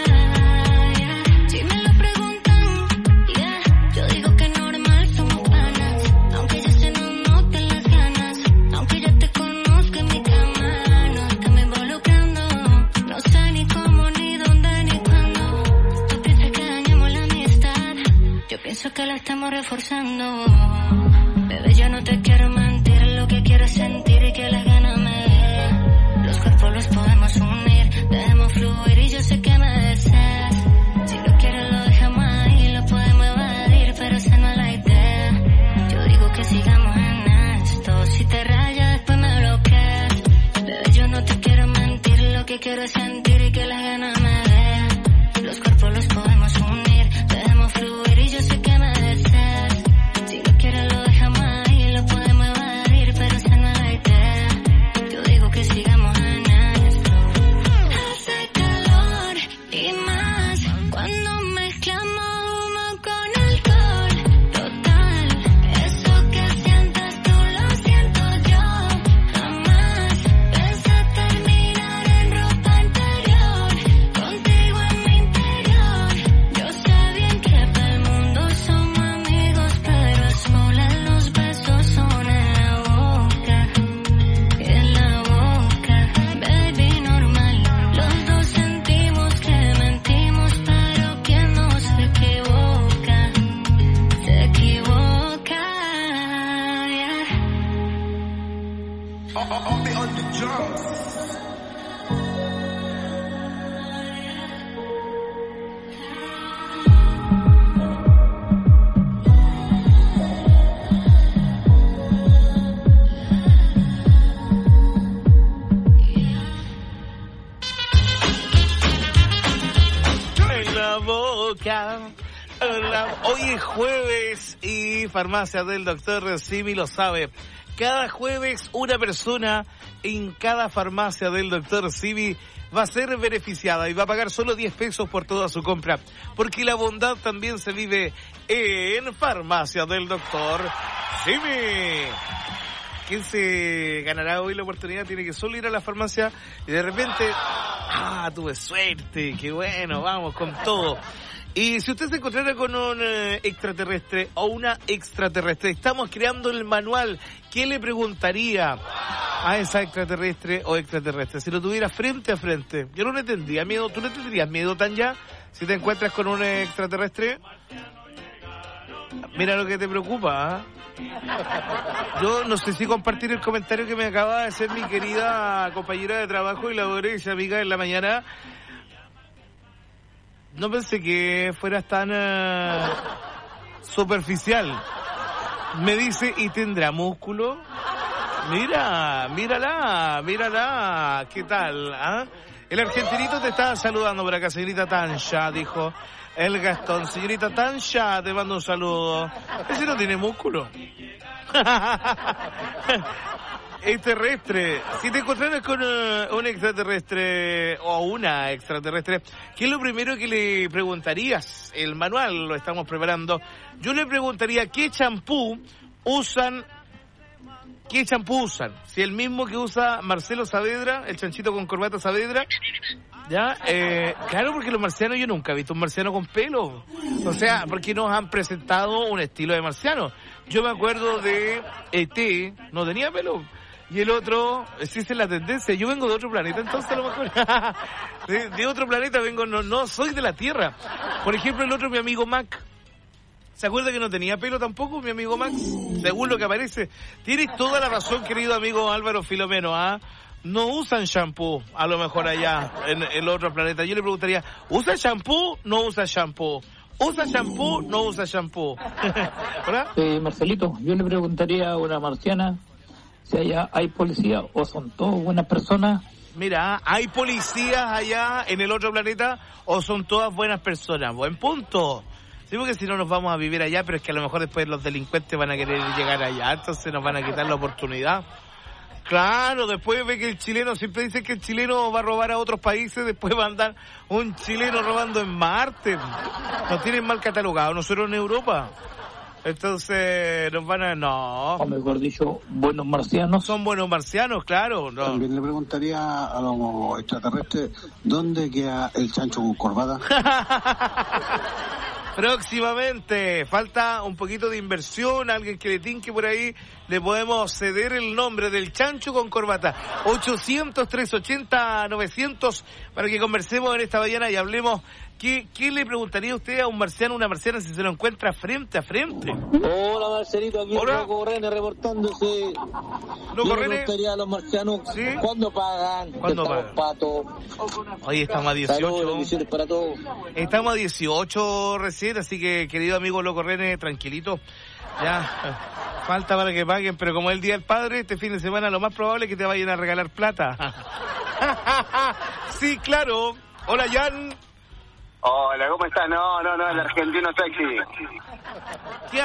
Yeah. Si me lo preguntan, yeah, yo digo que normal, somos panas. Aunque ya se nos noten las ganas, aunque ya te conozco en mi cama, no estamos involucrando. No sé ni cómo, ni dónde, ni cuándo. Tú piensas que dañamos la amistad, yo pienso que la estamos reforzando. Bebé, yo no te quiero mentir, lo que quiero es sentir y que las ganas me den. Los cuerpos los podemos unir, dejemos fluir y yo sé que me deseas. Si lo quieres lo dejamos ahí, lo podemos evadir, pero esa no es la idea. Yo digo que sigamos en esto, si te rayas después me bloqueas. Bebé, yo no te quiero mentir, lo que quiero es sentir y que las ganas me den. Los cuerpos los podemos unir, dejemos fluir y yo sé que me deseas. Si lo quieres lo dejamos ahí, lo podemos evadir, pero esa no es la idea. Yo digo que sigamos en esto. Hace calor y más cuando mezclamos humo con alcohol. Total, eso que sientas tú lo siento yo. Jamás pensé terminar en ropa interior, contigo en mi interior. Yo sé bien que para el mundo somos amigos, pero a solas los besos son en la boca. En la boca, baby, normal. Los dos sentimos que mentimos, pero quien no se equivoca, se equivoca. Yeah. En la boca, en la Hoy es jueves y Farmacia del Doctor Simi lo sabe. Cada jueves una persona en cada farmacia del Doctor Simi va a ser beneficiada y va a pagar solo 10 pesos por toda su compra. Porque la bondad también se vive en Farmacia del Doctor Simi. ¿Quién se ganará hoy la oportunidad? Tiene que solo ir a la farmacia y de repente... tuve suerte, qué bueno, vamos con todo. Y si usted se encontrara con un extraterrestre o una extraterrestre, estamos creando el manual. ¿Qué le preguntaría a esa extraterrestre o extraterrestre? Si lo tuviera frente a frente. Yo no le tendría miedo. ¿Tú le tendrías miedo, Tanya, si te encuentras con un extraterrestre? Mira lo que te preocupa, Yo no sé si compartir el comentario que me acaba de hacer mi querida compañera de trabajo y laboriosa amiga en la mañana. No pensé que fueras tan superficial. Me dice, ¿y tendrá músculo? Mírala. ¿Qué tal? El argentinito te está saludando por acá, señorita Tanja, dijo el Gastón. Señorita Tanja, te mando un saludo. Ese no tiene músculo. Extraterrestre. Si te encontraras con un extraterrestre o una extraterrestre, ¿qué es lo primero que le preguntarías? El manual lo estamos preparando. Yo le preguntaría ¿qué champú usan? Si el mismo que usa Marcelo Saavedra, el chanchito con corbata Saavedra, ¿ya? Claro, porque los marcianos, yo nunca he visto un marciano con pelo. O sea, porque nos han presentado un estilo de marciano. Yo me acuerdo de E.T., no tenía pelo. Y el otro, esa es la tendencia. Yo vengo de otro planeta, entonces a lo mejor de otro planeta vengo, no soy de la Tierra. Por ejemplo, el otro, mi amigo Mac. ¿Se acuerda que no tenía pelo tampoco, mi amigo Max? Según lo que aparece. Tienes toda la razón, querido amigo Álvaro Filomeno, No usan shampoo, a lo mejor allá, en el otro planeta. Yo le preguntaría, ¿usa shampoo? No usa shampoo. ¿Usa shampoo? No usa shampoo. ¿Verdad? Marcelito, yo le preguntaría a una marciana si allá hay policía o son todos buenas personas. Mira, ¿hay policías allá en el otro planeta o son todas buenas personas? Buen punto. Sí, porque si no nos vamos a vivir allá, pero es que a lo mejor después los delincuentes van a querer llegar allá, entonces nos van a quitar la oportunidad. Claro, después ve que el chileno, siempre dice que el chileno va a robar a otros países, después va a andar un chileno robando en Marte. Nos tienen mal catalogados nosotros en Europa. Entonces nos van a... No. O mejor dicho, buenos marcianos. Son buenos marcianos, claro. No. También le preguntaría a los extraterrestres, ¿dónde queda el chancho con corbata? Próximamente, falta un poquito de inversión, alguien que le tinque por ahí, le podemos ceder el nombre del chancho con corbata. 800-380-900 para que conversemos en esta mañana y hablemos. ¿Qué le preguntaría usted a un marciano, una marciana, si se lo encuentra frente a frente? Hola, Marcelito, aquí Loco René reportándose. Loco René. Le preguntaría a los marcianos, ¿sí? ¿Cuándo pagan? ¿Cuándo pagan? Pato. Hoy estamos a 18. Saludos, para todos. Estamos a 18 recién, así que, querido amigo Loco René, tranquilito. Ya, falta para que paguen, pero como es el Día del Padre, este fin de semana lo más probable es que te vayan a regalar plata. Sí, claro. Hola, Jan. Hola, ¿cómo estás? No, el argentino sexy. ¿Qué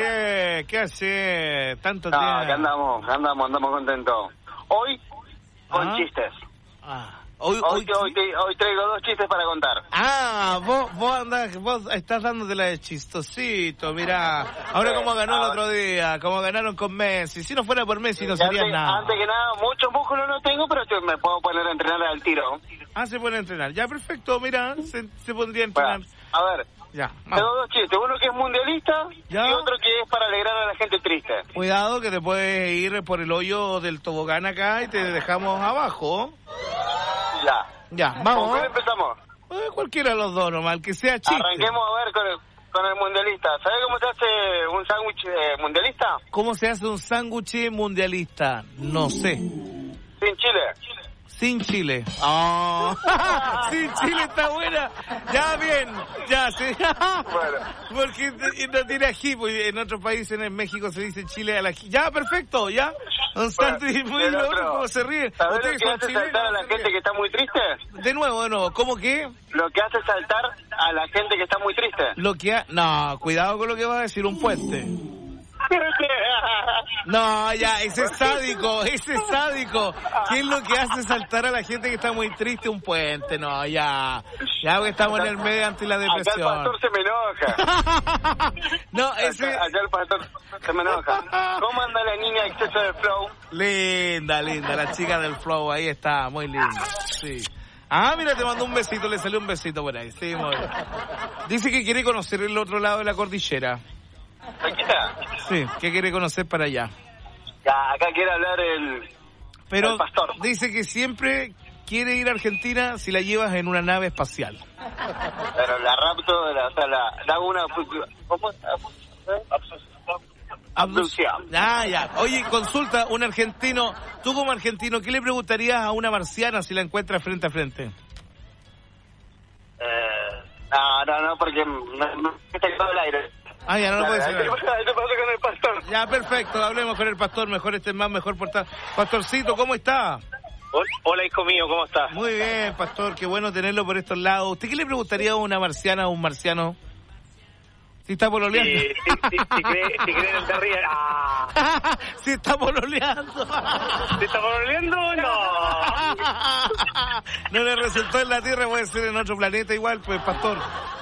hace? Tanto tiempo. Que andamos contentos. Hoy, con chistes. Hoy traigo 2 chistes para contar. Vos estás dándote la de chistosito, mirá. Ahora cómo ganó el otro día, cómo ganaron con Messi. Si no fuera por Messi no sería nada. Antes que nada, mucho músculo no tengo, pero me puedo poner a entrenar al tiro. Se pone a entrenar. Ya, perfecto, mira, se pondría a entrenar. A ver, ya. Tengo 2 chistes, uno que es mundialista y otro que es para alegrar a la gente triste. Cuidado que te puedes ir por el hoyo del tobogán acá y te dejamos abajo. Ya, vamos. ¿Con qué empezamos? Cualquiera de los dos nomás, que sea chiste. Arranquemos a ver con el mundialista. ¿Sabes cómo se hace un sándwich mundialista? ¿Cómo se hace un sándwich mundialista? No sé. Sin chile. Sin Chile. Oh. Sin Chile está buena. Ya, bien. Ya, sí. Porque no tiene ají, pues en otros países, en México se dice Chile al ají. Ya, perfecto, ya. Don Santi, muy bien, ¿cómo se ríe? ¿Sabes lo que hace saltar a la gente que está muy triste? De nuevo, ¿cómo qué? Lo que hace saltar a la gente que está muy triste. No, cuidado con lo que va a decir, un puente. No, ya, ese es sádico. ¿Qué es lo que hace saltar a la gente que está muy triste? Un puente, no, ya que estamos en el medio ante la depresión. Acá el pastor se me enoja. No, ese... Acá el pastor se me enoja. ¿Cómo anda la niña de exceso de flow? Linda, la chica del flow, ahí está, muy linda, sí. Ah, mira, te mandó un besito, le salió un besito por ahí, sí, muy bien. Dice que quiere conocer el otro lado de la cordillera. ¿Aquí está? Sí, ¿qué quiere conocer para allá? Ya, acá quiere hablar el pastor. Dice que siempre quiere ir a Argentina si la llevas en una nave espacial. Pero la rapto, la hago una... ¿Cómo? Abducción. Ya. Oye, consulta, un argentino, tú como argentino, ¿qué le preguntarías a una marciana si la encuentras frente a frente? No, porque me está quedando el aire. Ah, ya no lo puede ser. ¿Qué pasa con el pastor? Ya, perfecto, hablemos con el pastor, mejor mejor portar. Pastorcito, ¿cómo está? Hola, hijo mío, ¿cómo estás? Muy bien, pastor, qué bueno tenerlo por estos lados. ¿Usted qué le preguntaría a una marciana o un marciano? Si está pololeando. Si creen en Terry. Si está pololeando. ¿Si está pololeando? No. No le resultó en la Tierra, puede ser en otro planeta igual, pues, pastor.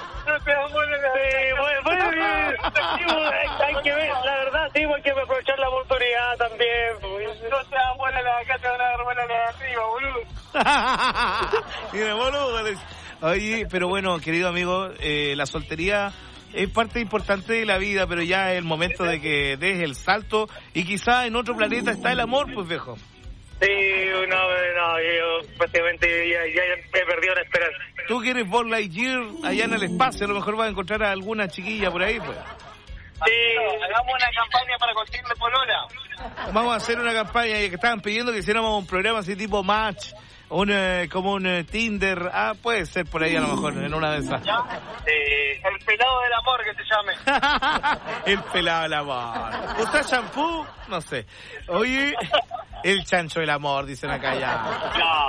Hay que ver, la verdad, sí, hay que aprovechar la oportunidad también. No se dan buena la de acá, te van a dar buena la de arriba, boludo. Mira, boludo. Oye, pero bueno, querido amigo, la soltería es parte importante de la vida, pero ya es el momento de que des el salto y quizá en otro planeta está el amor, pues, viejo. Sí, no, yo prácticamente ya he perdido la esperanza. Tú quieres Buzz Lightyear allá en el espacio, a lo mejor vas a encontrar a alguna chiquilla por ahí, pues. Sí, hagamos una campaña para conseguirle polola. Vamos a hacer una campaña que estaban pidiendo que hiciéramos un programa así tipo Match, como un Tinder. Puede ser por ahí a lo mejor, en una de esas. El pelado del amor, que se llame. El pelado del amor. ¿Usa shampoo? No sé. Oye, el chancho del amor, dicen acá ya.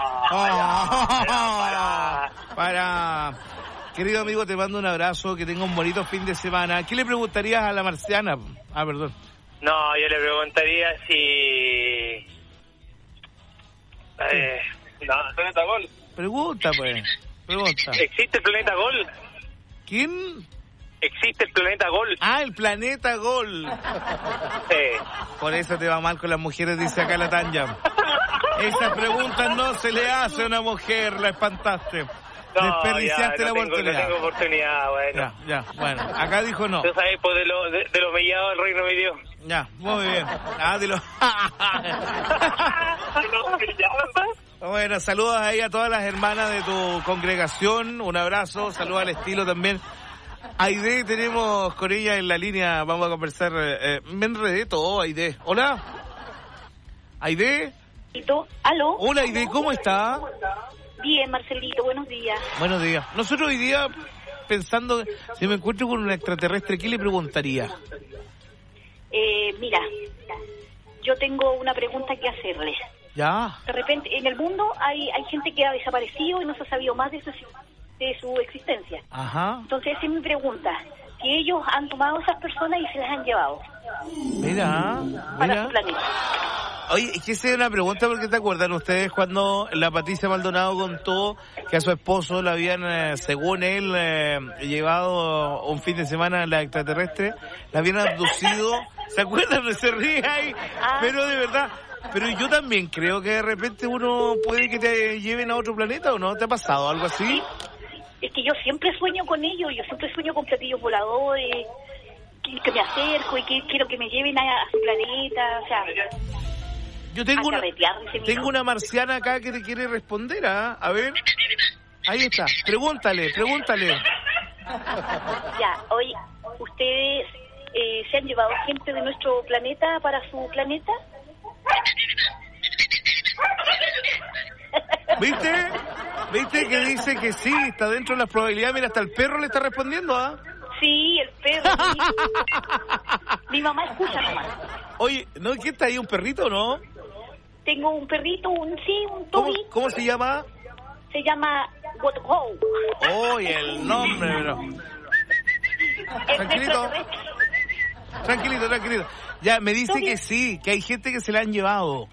Para. Querido amigo, te mando un abrazo, que tenga un bonito fin de semana. ¿Qué le preguntarías a la marciana? Perdón. No, yo le preguntaría si... ¿el planeta Gol? Pregunta, pues. Pregunta. ¿Existe el planeta Gol? ¿Quién? Existe el planeta Gol. El planeta Gol. Sí. Por eso te va mal con las mujeres, dice acá la Tanya. Esa pregunta no se le hace a una mujer, la espantaste. No, desperdiciaste la oportunidad. No tengo oportunidad, bueno. Ya, bueno. Acá dijo no. Tú sabes, pues, de los mediados del reino me dio. Ya, muy bien. De los... Bueno, saludos ahí a todas las hermanas de tu congregación. Un abrazo, saludos al estilo también. Aide, tenemos con ella en la línea, vamos a conversar. Me enredé todo, Aide. Hola. Aide. ¿Aló? Hola, Aide, ¿cómo está? Bien, Marcelito, buenos días. Buenos días. Nosotros hoy día, pensando, si me encuentro con un extraterrestre, ¿qué le preguntaría? Mira, yo tengo una pregunta que hacerle. Ya. De repente, en el mundo hay gente que ha desaparecido y no se ha sabido más de su existencia. Ajá. Entonces, esa es mi pregunta. Si ellos han tomado a esas personas y se las han llevado. Mira. Para su planeta. Oye, es que esa es una pregunta, porque ¿te acuerdan ustedes cuando la Patricia Maldonado contó que a su esposo la habían, según él, llevado un fin de semana a la extraterrestre, la habían abducido? ¿Se acuerdan? No se ríe ahí, pero de verdad. Pero yo también creo que de repente uno puede que te lleven a otro planeta, ¿o no? ¿Te ha pasado algo así? Es que yo siempre sueño con ellos, yo siempre sueño con platillos voladores, que me acerco y que quiero que me lleven a su planeta, o sea... Yo tengo una marciana acá que te quiere responder, A ver, ahí está, pregúntale. Ya, hoy, ¿ustedes se han llevado gente de nuestro planeta para su planeta? ¿Viste que dice que sí? Está dentro de las probabilidades. Mira, hasta el perro le está respondiendo, ¿ah? Sí, el perro. Sí. Mi mamá escucha nomás. Oye, ¿no? ¿Qué está ahí? ¿Un perrito o no? Tengo un perrito, un Toby. ¿Cómo se llama? Se llama Go. Oye, el nombre, bro. Tranquilito. Ya, me dice que sí, que hay gente que se la han llevado.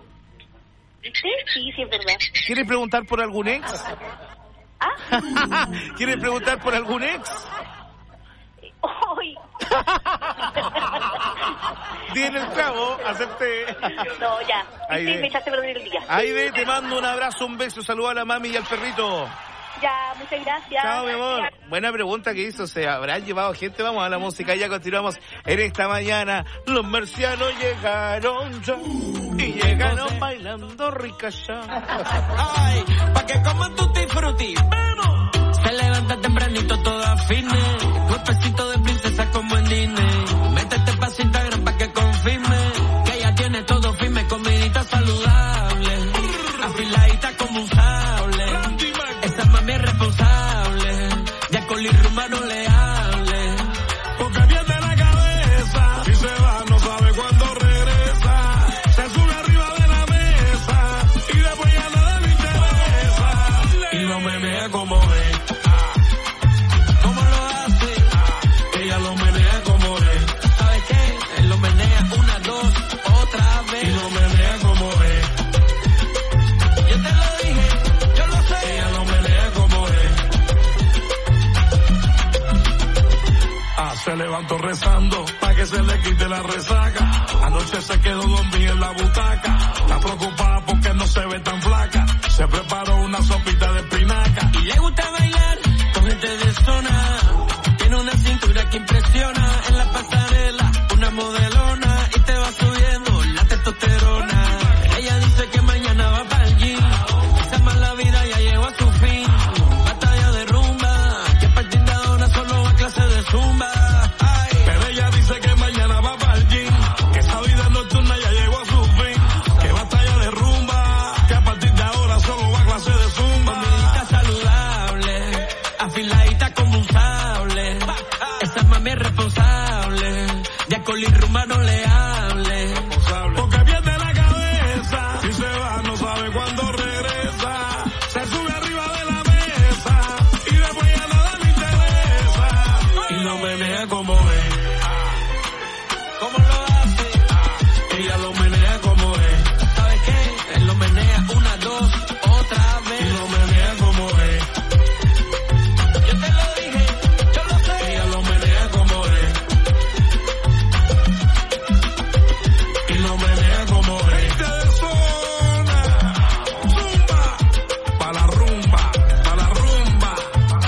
Sí, es verdad. ¿Quieres preguntar por algún ex? ¿Ah? ¿Quieres preguntar por algún ex? ¡Ay! Dile el clavo, acepté. No, ya. Aide. Me echaste a perder el día. Aide, te mando un abrazo, un beso, saluda a la mami y al perrito. Ya, muchas gracias. Chao, mi amor. Buena pregunta que hizo. ¿Se habrán llevado gente? Vamos a la música. Ya continuamos en esta mañana. Los marcianos llegaron ya. Y llegaron bailando rica ya. Ay, pa' que coman tutti frutti. Se levanta tempranito toda fine. Cuerpecito de princesa como en Disney. Métete pa' su Instagram pa' que confirme que ella tiene todo firme, comidita saludable, afiladita como un sable. Esa mami es responsable, de alcohol y rumba no le hable. Porque pierde la cabeza, si se va no sabe cuándo regresa. Se sube arriba de la mesa y después ya nada le interesa. Y lo menea como es. ¿Cómo lo hace? Ella lo menea como es. ¿Sabes qué? Él lo menea una, dos, otra vez. Y lo menea como es. Yo te lo dije, yo lo sé. Ella lo menea como es. Se levantó rezando pa' que se le quite la resaca. Anoche se quedó dormida en la butaca. Está preocupada porque no se ve tan flaca. Se preparó una sopita de espinaca. Y le gusta bailar con gente de zona. Tiene una cintura que impresiona. En la pasarela, una modelona. Y te va subiendo la testosterona. Ella dice que mañana va para el gym. Esa mala vida ya llegó a su fin. Batalla de rumba, que a partir de ahora solo va a clase de zumba. Pero ella dice que mañana va para el gym. Que esa vida nocturna ya llegó a su fin. Que batalla de rumba, que a partir de ahora solo va a clase de zumba. Comidita saludable, afiladita como un sable. Esa mami es responsable, de alcohol y rumba no le hable. Porque pierde la cabeza, si se va no sabe cuándo regresa. Se sube arriba de la mesa y después ya nada le interesa. Y lo menea como es. ¿Cómo lo hace? Ella lo menea como es. ¿Sabes qué? Él lo menea una, dos, otra vez. Y lo menea como es. Yo te lo dije, yo lo sé. Ella lo menea como es. Y lo menea como es. Gente de zona. Zumba. Pa' la rumba, pa' la rumba.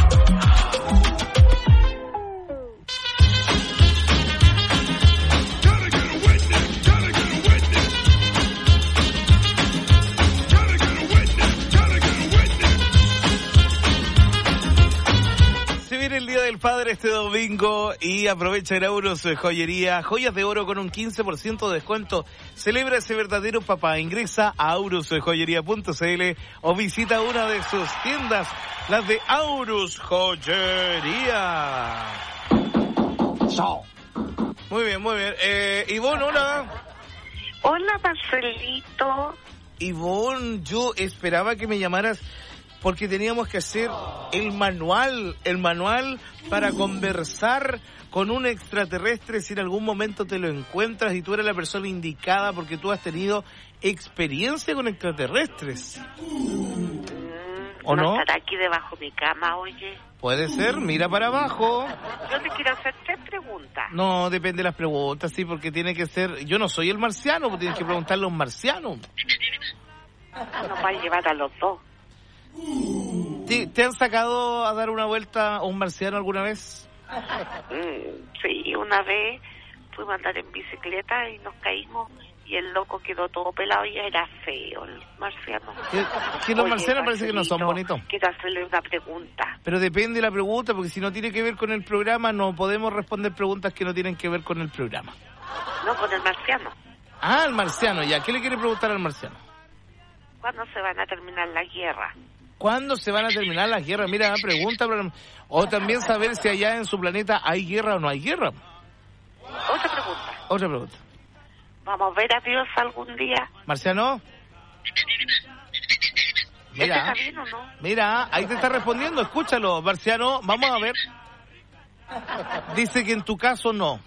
Se viene el Día del Padre este domingo y aprovecha en Auros Joyería. Joyas de oro con un 15% de descuento. Celebra ese verdadero papá. Ingresa a aurusjoyería.cl o visita una de sus tiendas, las de Aurus Joyería. Chao. Muy bien, muy bien. Ivonne, hola. Hola, Marcelito. Ivonne, yo esperaba que me llamaras porque teníamos que hacer el manual para conversar con un extraterrestre si en algún momento te lo encuentras y tú eres la persona indicada porque tú has tenido experiencia con extraterrestres. ¿O no? ¿No estará aquí debajo de mi cama, oye? Puede ser, mira para abajo. Yo te quiero hacer 3 preguntas. No, depende de las preguntas, sí, porque tiene que ser... Yo no soy el marciano, pues tienes que preguntarle a un marciano. Nos va a llevar a los dos. ¿Te han sacado a dar una vuelta a un marciano alguna vez? Sí, una vez fuimos a andar en bicicleta y nos caímos y el loco quedó todo pelado y era feo el marciano. Que los marcianos parece que no son bonitos. Quiero hacerle una pregunta. Pero depende de la pregunta, porque si no tiene que ver con el programa, no podemos responder preguntas que no tienen que ver con el programa. No, con el marciano. Ah, el marciano, ya. ¿Qué le quiere preguntar al marciano? ¿Cuándo se van a terminar la guerra? ¿Cuándo se van a terminar las guerras? Mira, pregunta. O también saber si allá en su planeta hay guerra o no hay guerra. Otra pregunta. ¿Vamos a ver a Dios algún día? Marciano. Mira, ¿Está bien o no? Mira, ahí te está respondiendo. Escúchalo, Marciano. Vamos a ver. Dice que en tu caso no.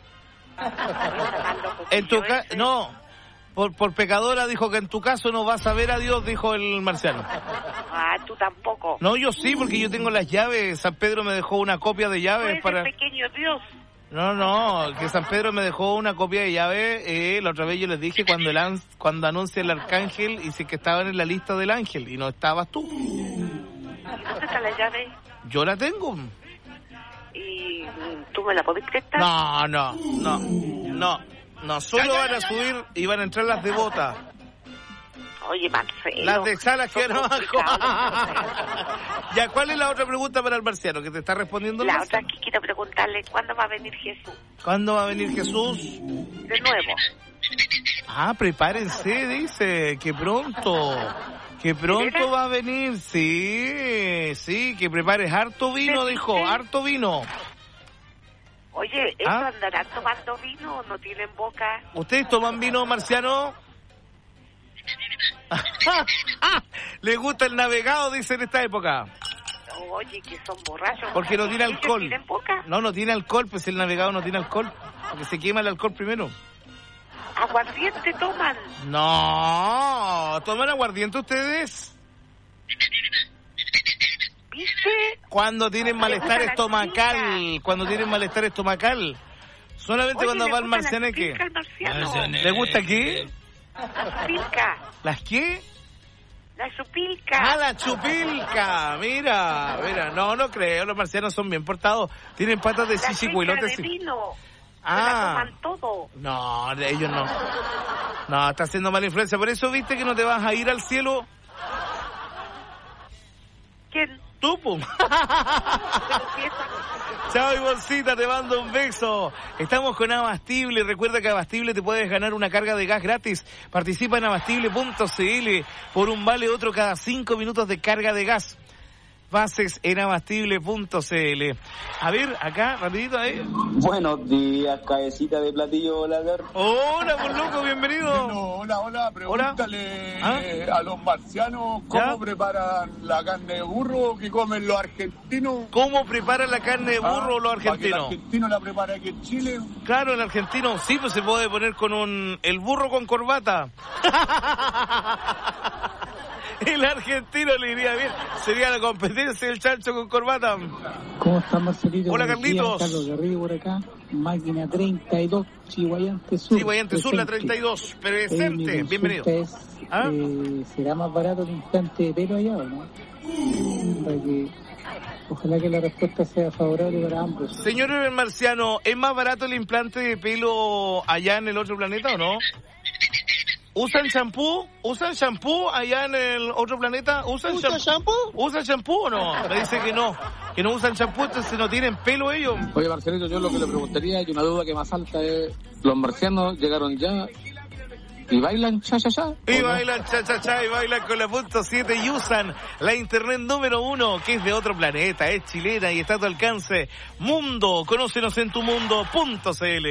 En tu caso, no. Por pecadora dijo que en tu caso no vas a ver a Dios, dijo el marciano. Ah, tú tampoco. No, yo sí, porque yo tengo las llaves. San Pedro me dejó una copia de llaves para... pequeño Dios. No, que San Pedro me dejó una copia de llaves. La otra vez yo les dije cuando anuncia el arcángel y si que estaban en la lista del ángel y no estabas tú. ¿Dónde está la llave? Yo la tengo. ¿Y tú me la podés prestar? No, solo van a subir y van a entrar las devotas. Oye, Marcelo. Las de Salas que no. Ya, ¿cuál es la otra pregunta para el marciano que te está respondiendo? La otra que quiero preguntarle, ¿cuándo va a venir Jesús? ¿Cuándo va a venir Jesús? De nuevo. Ah, prepárense, dice, que pronto va a venir. Sí, que prepares harto vino, dijo, harto vino. Oye, ¿eso andarán tomando vino o no tienen boca? ¿Ustedes toman vino, marciano? ¿Le gusta el navegado, dice en esta época? Oye, que son borrachos. Porque no tiene alcohol. ¿Tienen boca? No tiene alcohol, pues el navegado no tiene alcohol. Porque se quema el alcohol primero. ¿Aguardiente toman? No, ¿toman aguardiente ustedes? ¿Viste? Cuando tienen malestar estomacal. Solamente cuando va al marcianeque. ¿Le gusta qué? Chupilca. ¿Las qué? La chupilca. Ah, la chupilca. Mira. No creo. Los marcianos son bien portados. Tienen patas de chichicuilotes. De vino. Ah. Se la toman todo. No, ellos no. No, está haciendo mala influencia. Por eso viste que no te vas a ir al cielo. ¿Quién? Tú, pum. Chao, Ivoncita, te mando un beso. Estamos con Abastible. Recuerda que Abastible te puedes ganar una carga de gas gratis. Participa en abastible.cl por un vale otro cada 5 minutos de carga de gas. Bases en abastible.cl. A ver, acá, rapidito, ahí. Buenos días, cabecita de platillo volador. Hola, por loco, bienvenido. Hola, pregúntale a los marcianos cómo preparan la carne de burro que comen los argentinos. ¿Cómo preparan la carne de burro los argentinos? ¿El argentino la prepara aquí en Chile? Claro, el argentino, sí, pues se puede poner con el burro con corbata. El argentino le iría bien. Sería la competencia del chancho con corbata. ¿Cómo estás, Marcelito? Hola, Carlitos. Carlos Garrido por acá. Máquina 32, Chihuayante Sur. Chihuayante Sur, la 32. Presente. Bienvenido. ¿Será más barato el implante de pelo allá o no? Ojalá que la respuesta sea favorable para ambos. Señor marciano, ¿es más barato el implante de pelo allá en el otro planeta o no? ¿Usan shampoo? ¿Usan shampoo allá en el otro planeta? ¿Usan shampoo? ¿Usan shampoo o no? Me dice que no usan shampoo, entonces no tienen pelo ellos. Oye, Marcelito, yo lo que le preguntaría, y una duda que más alta es, ¿los marcianos llegaron ya y bailan cha-cha-cha? Y bailan cha-cha-cha y bailan con la .7 y usan la internet número 1, que es de otro planeta, es chilena y está a tu alcance. Mundo, conócenos en tu mundo.cl.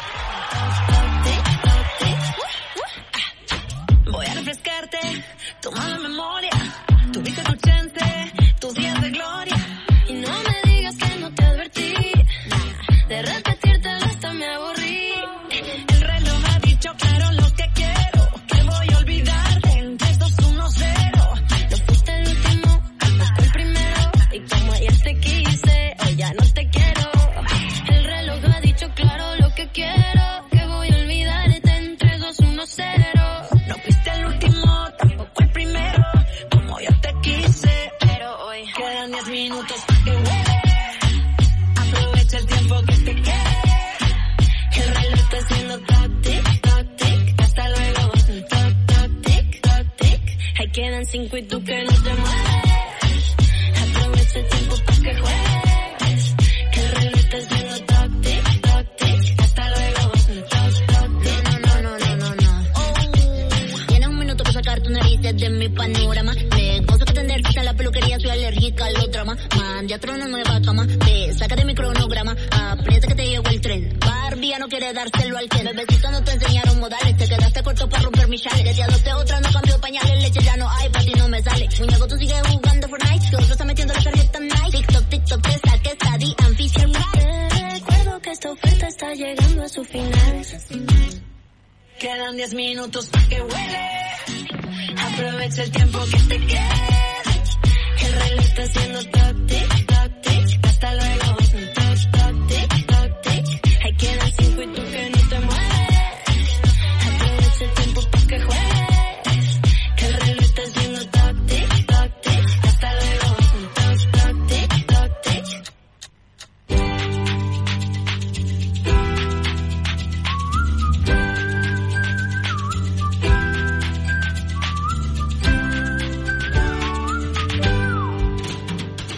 Voy a refrescarte, toma la memoria, tu vida inocente, tus días de gloria. Y no me digas que no te advertí, de repetírtelo hasta me aburrí. El reloj ha dicho claro lo que quiero, que voy a olvidarte en 3, 2, 1, 0. No fuiste el último, fuiste el primero, y como ayer te quise, hoy ya no te quiero. El reloj ha dicho claro lo que quiero, que voy a olvidarte en 3, 2, 1, 0. No fuiste el último, tampoco el primero, como yo te quise, pero hoy quedan 10 minutos para que huele. Aprovecha el tiempo que te quede. El reloj está haciendo toc-tic, toc-tic. Hasta luego, toc-tic, toc-tic. Ahí quedan 5 y tú que no te mueves. Aprovecha el tiempo para que juegues. El reloj está haciendo toc-tic, toc-tic. Hasta luego, toc-tic. Tienes un minuto para sacar tu nariz desde mi panorama. Me gozo que atender quizá la peluquería, soy alérgica a los dramas. Man, ya trono nueva cama, te saca de mi cronograma. Aprieta que te llegó el tren. Barbie ya no quiere dárselo al que. Bebecito no te enseñaron modales, te quedaste corto para romper mi chale. Te adopté otra, no cambio pañales, leche ya no hay, para ti no me sale. Muñeco, tú sigues jugando Fortnite, que otro está metiendo la tarjeta night. TikTok, te saque esta di anfitrión. Recuerdo que esta oferta está llegando a su final. Quedan 10 minutos pa' que huele. Aprovecha el tiempo que te queda. El reloj está haciendo toc-tic, toc-tic. Hasta luego.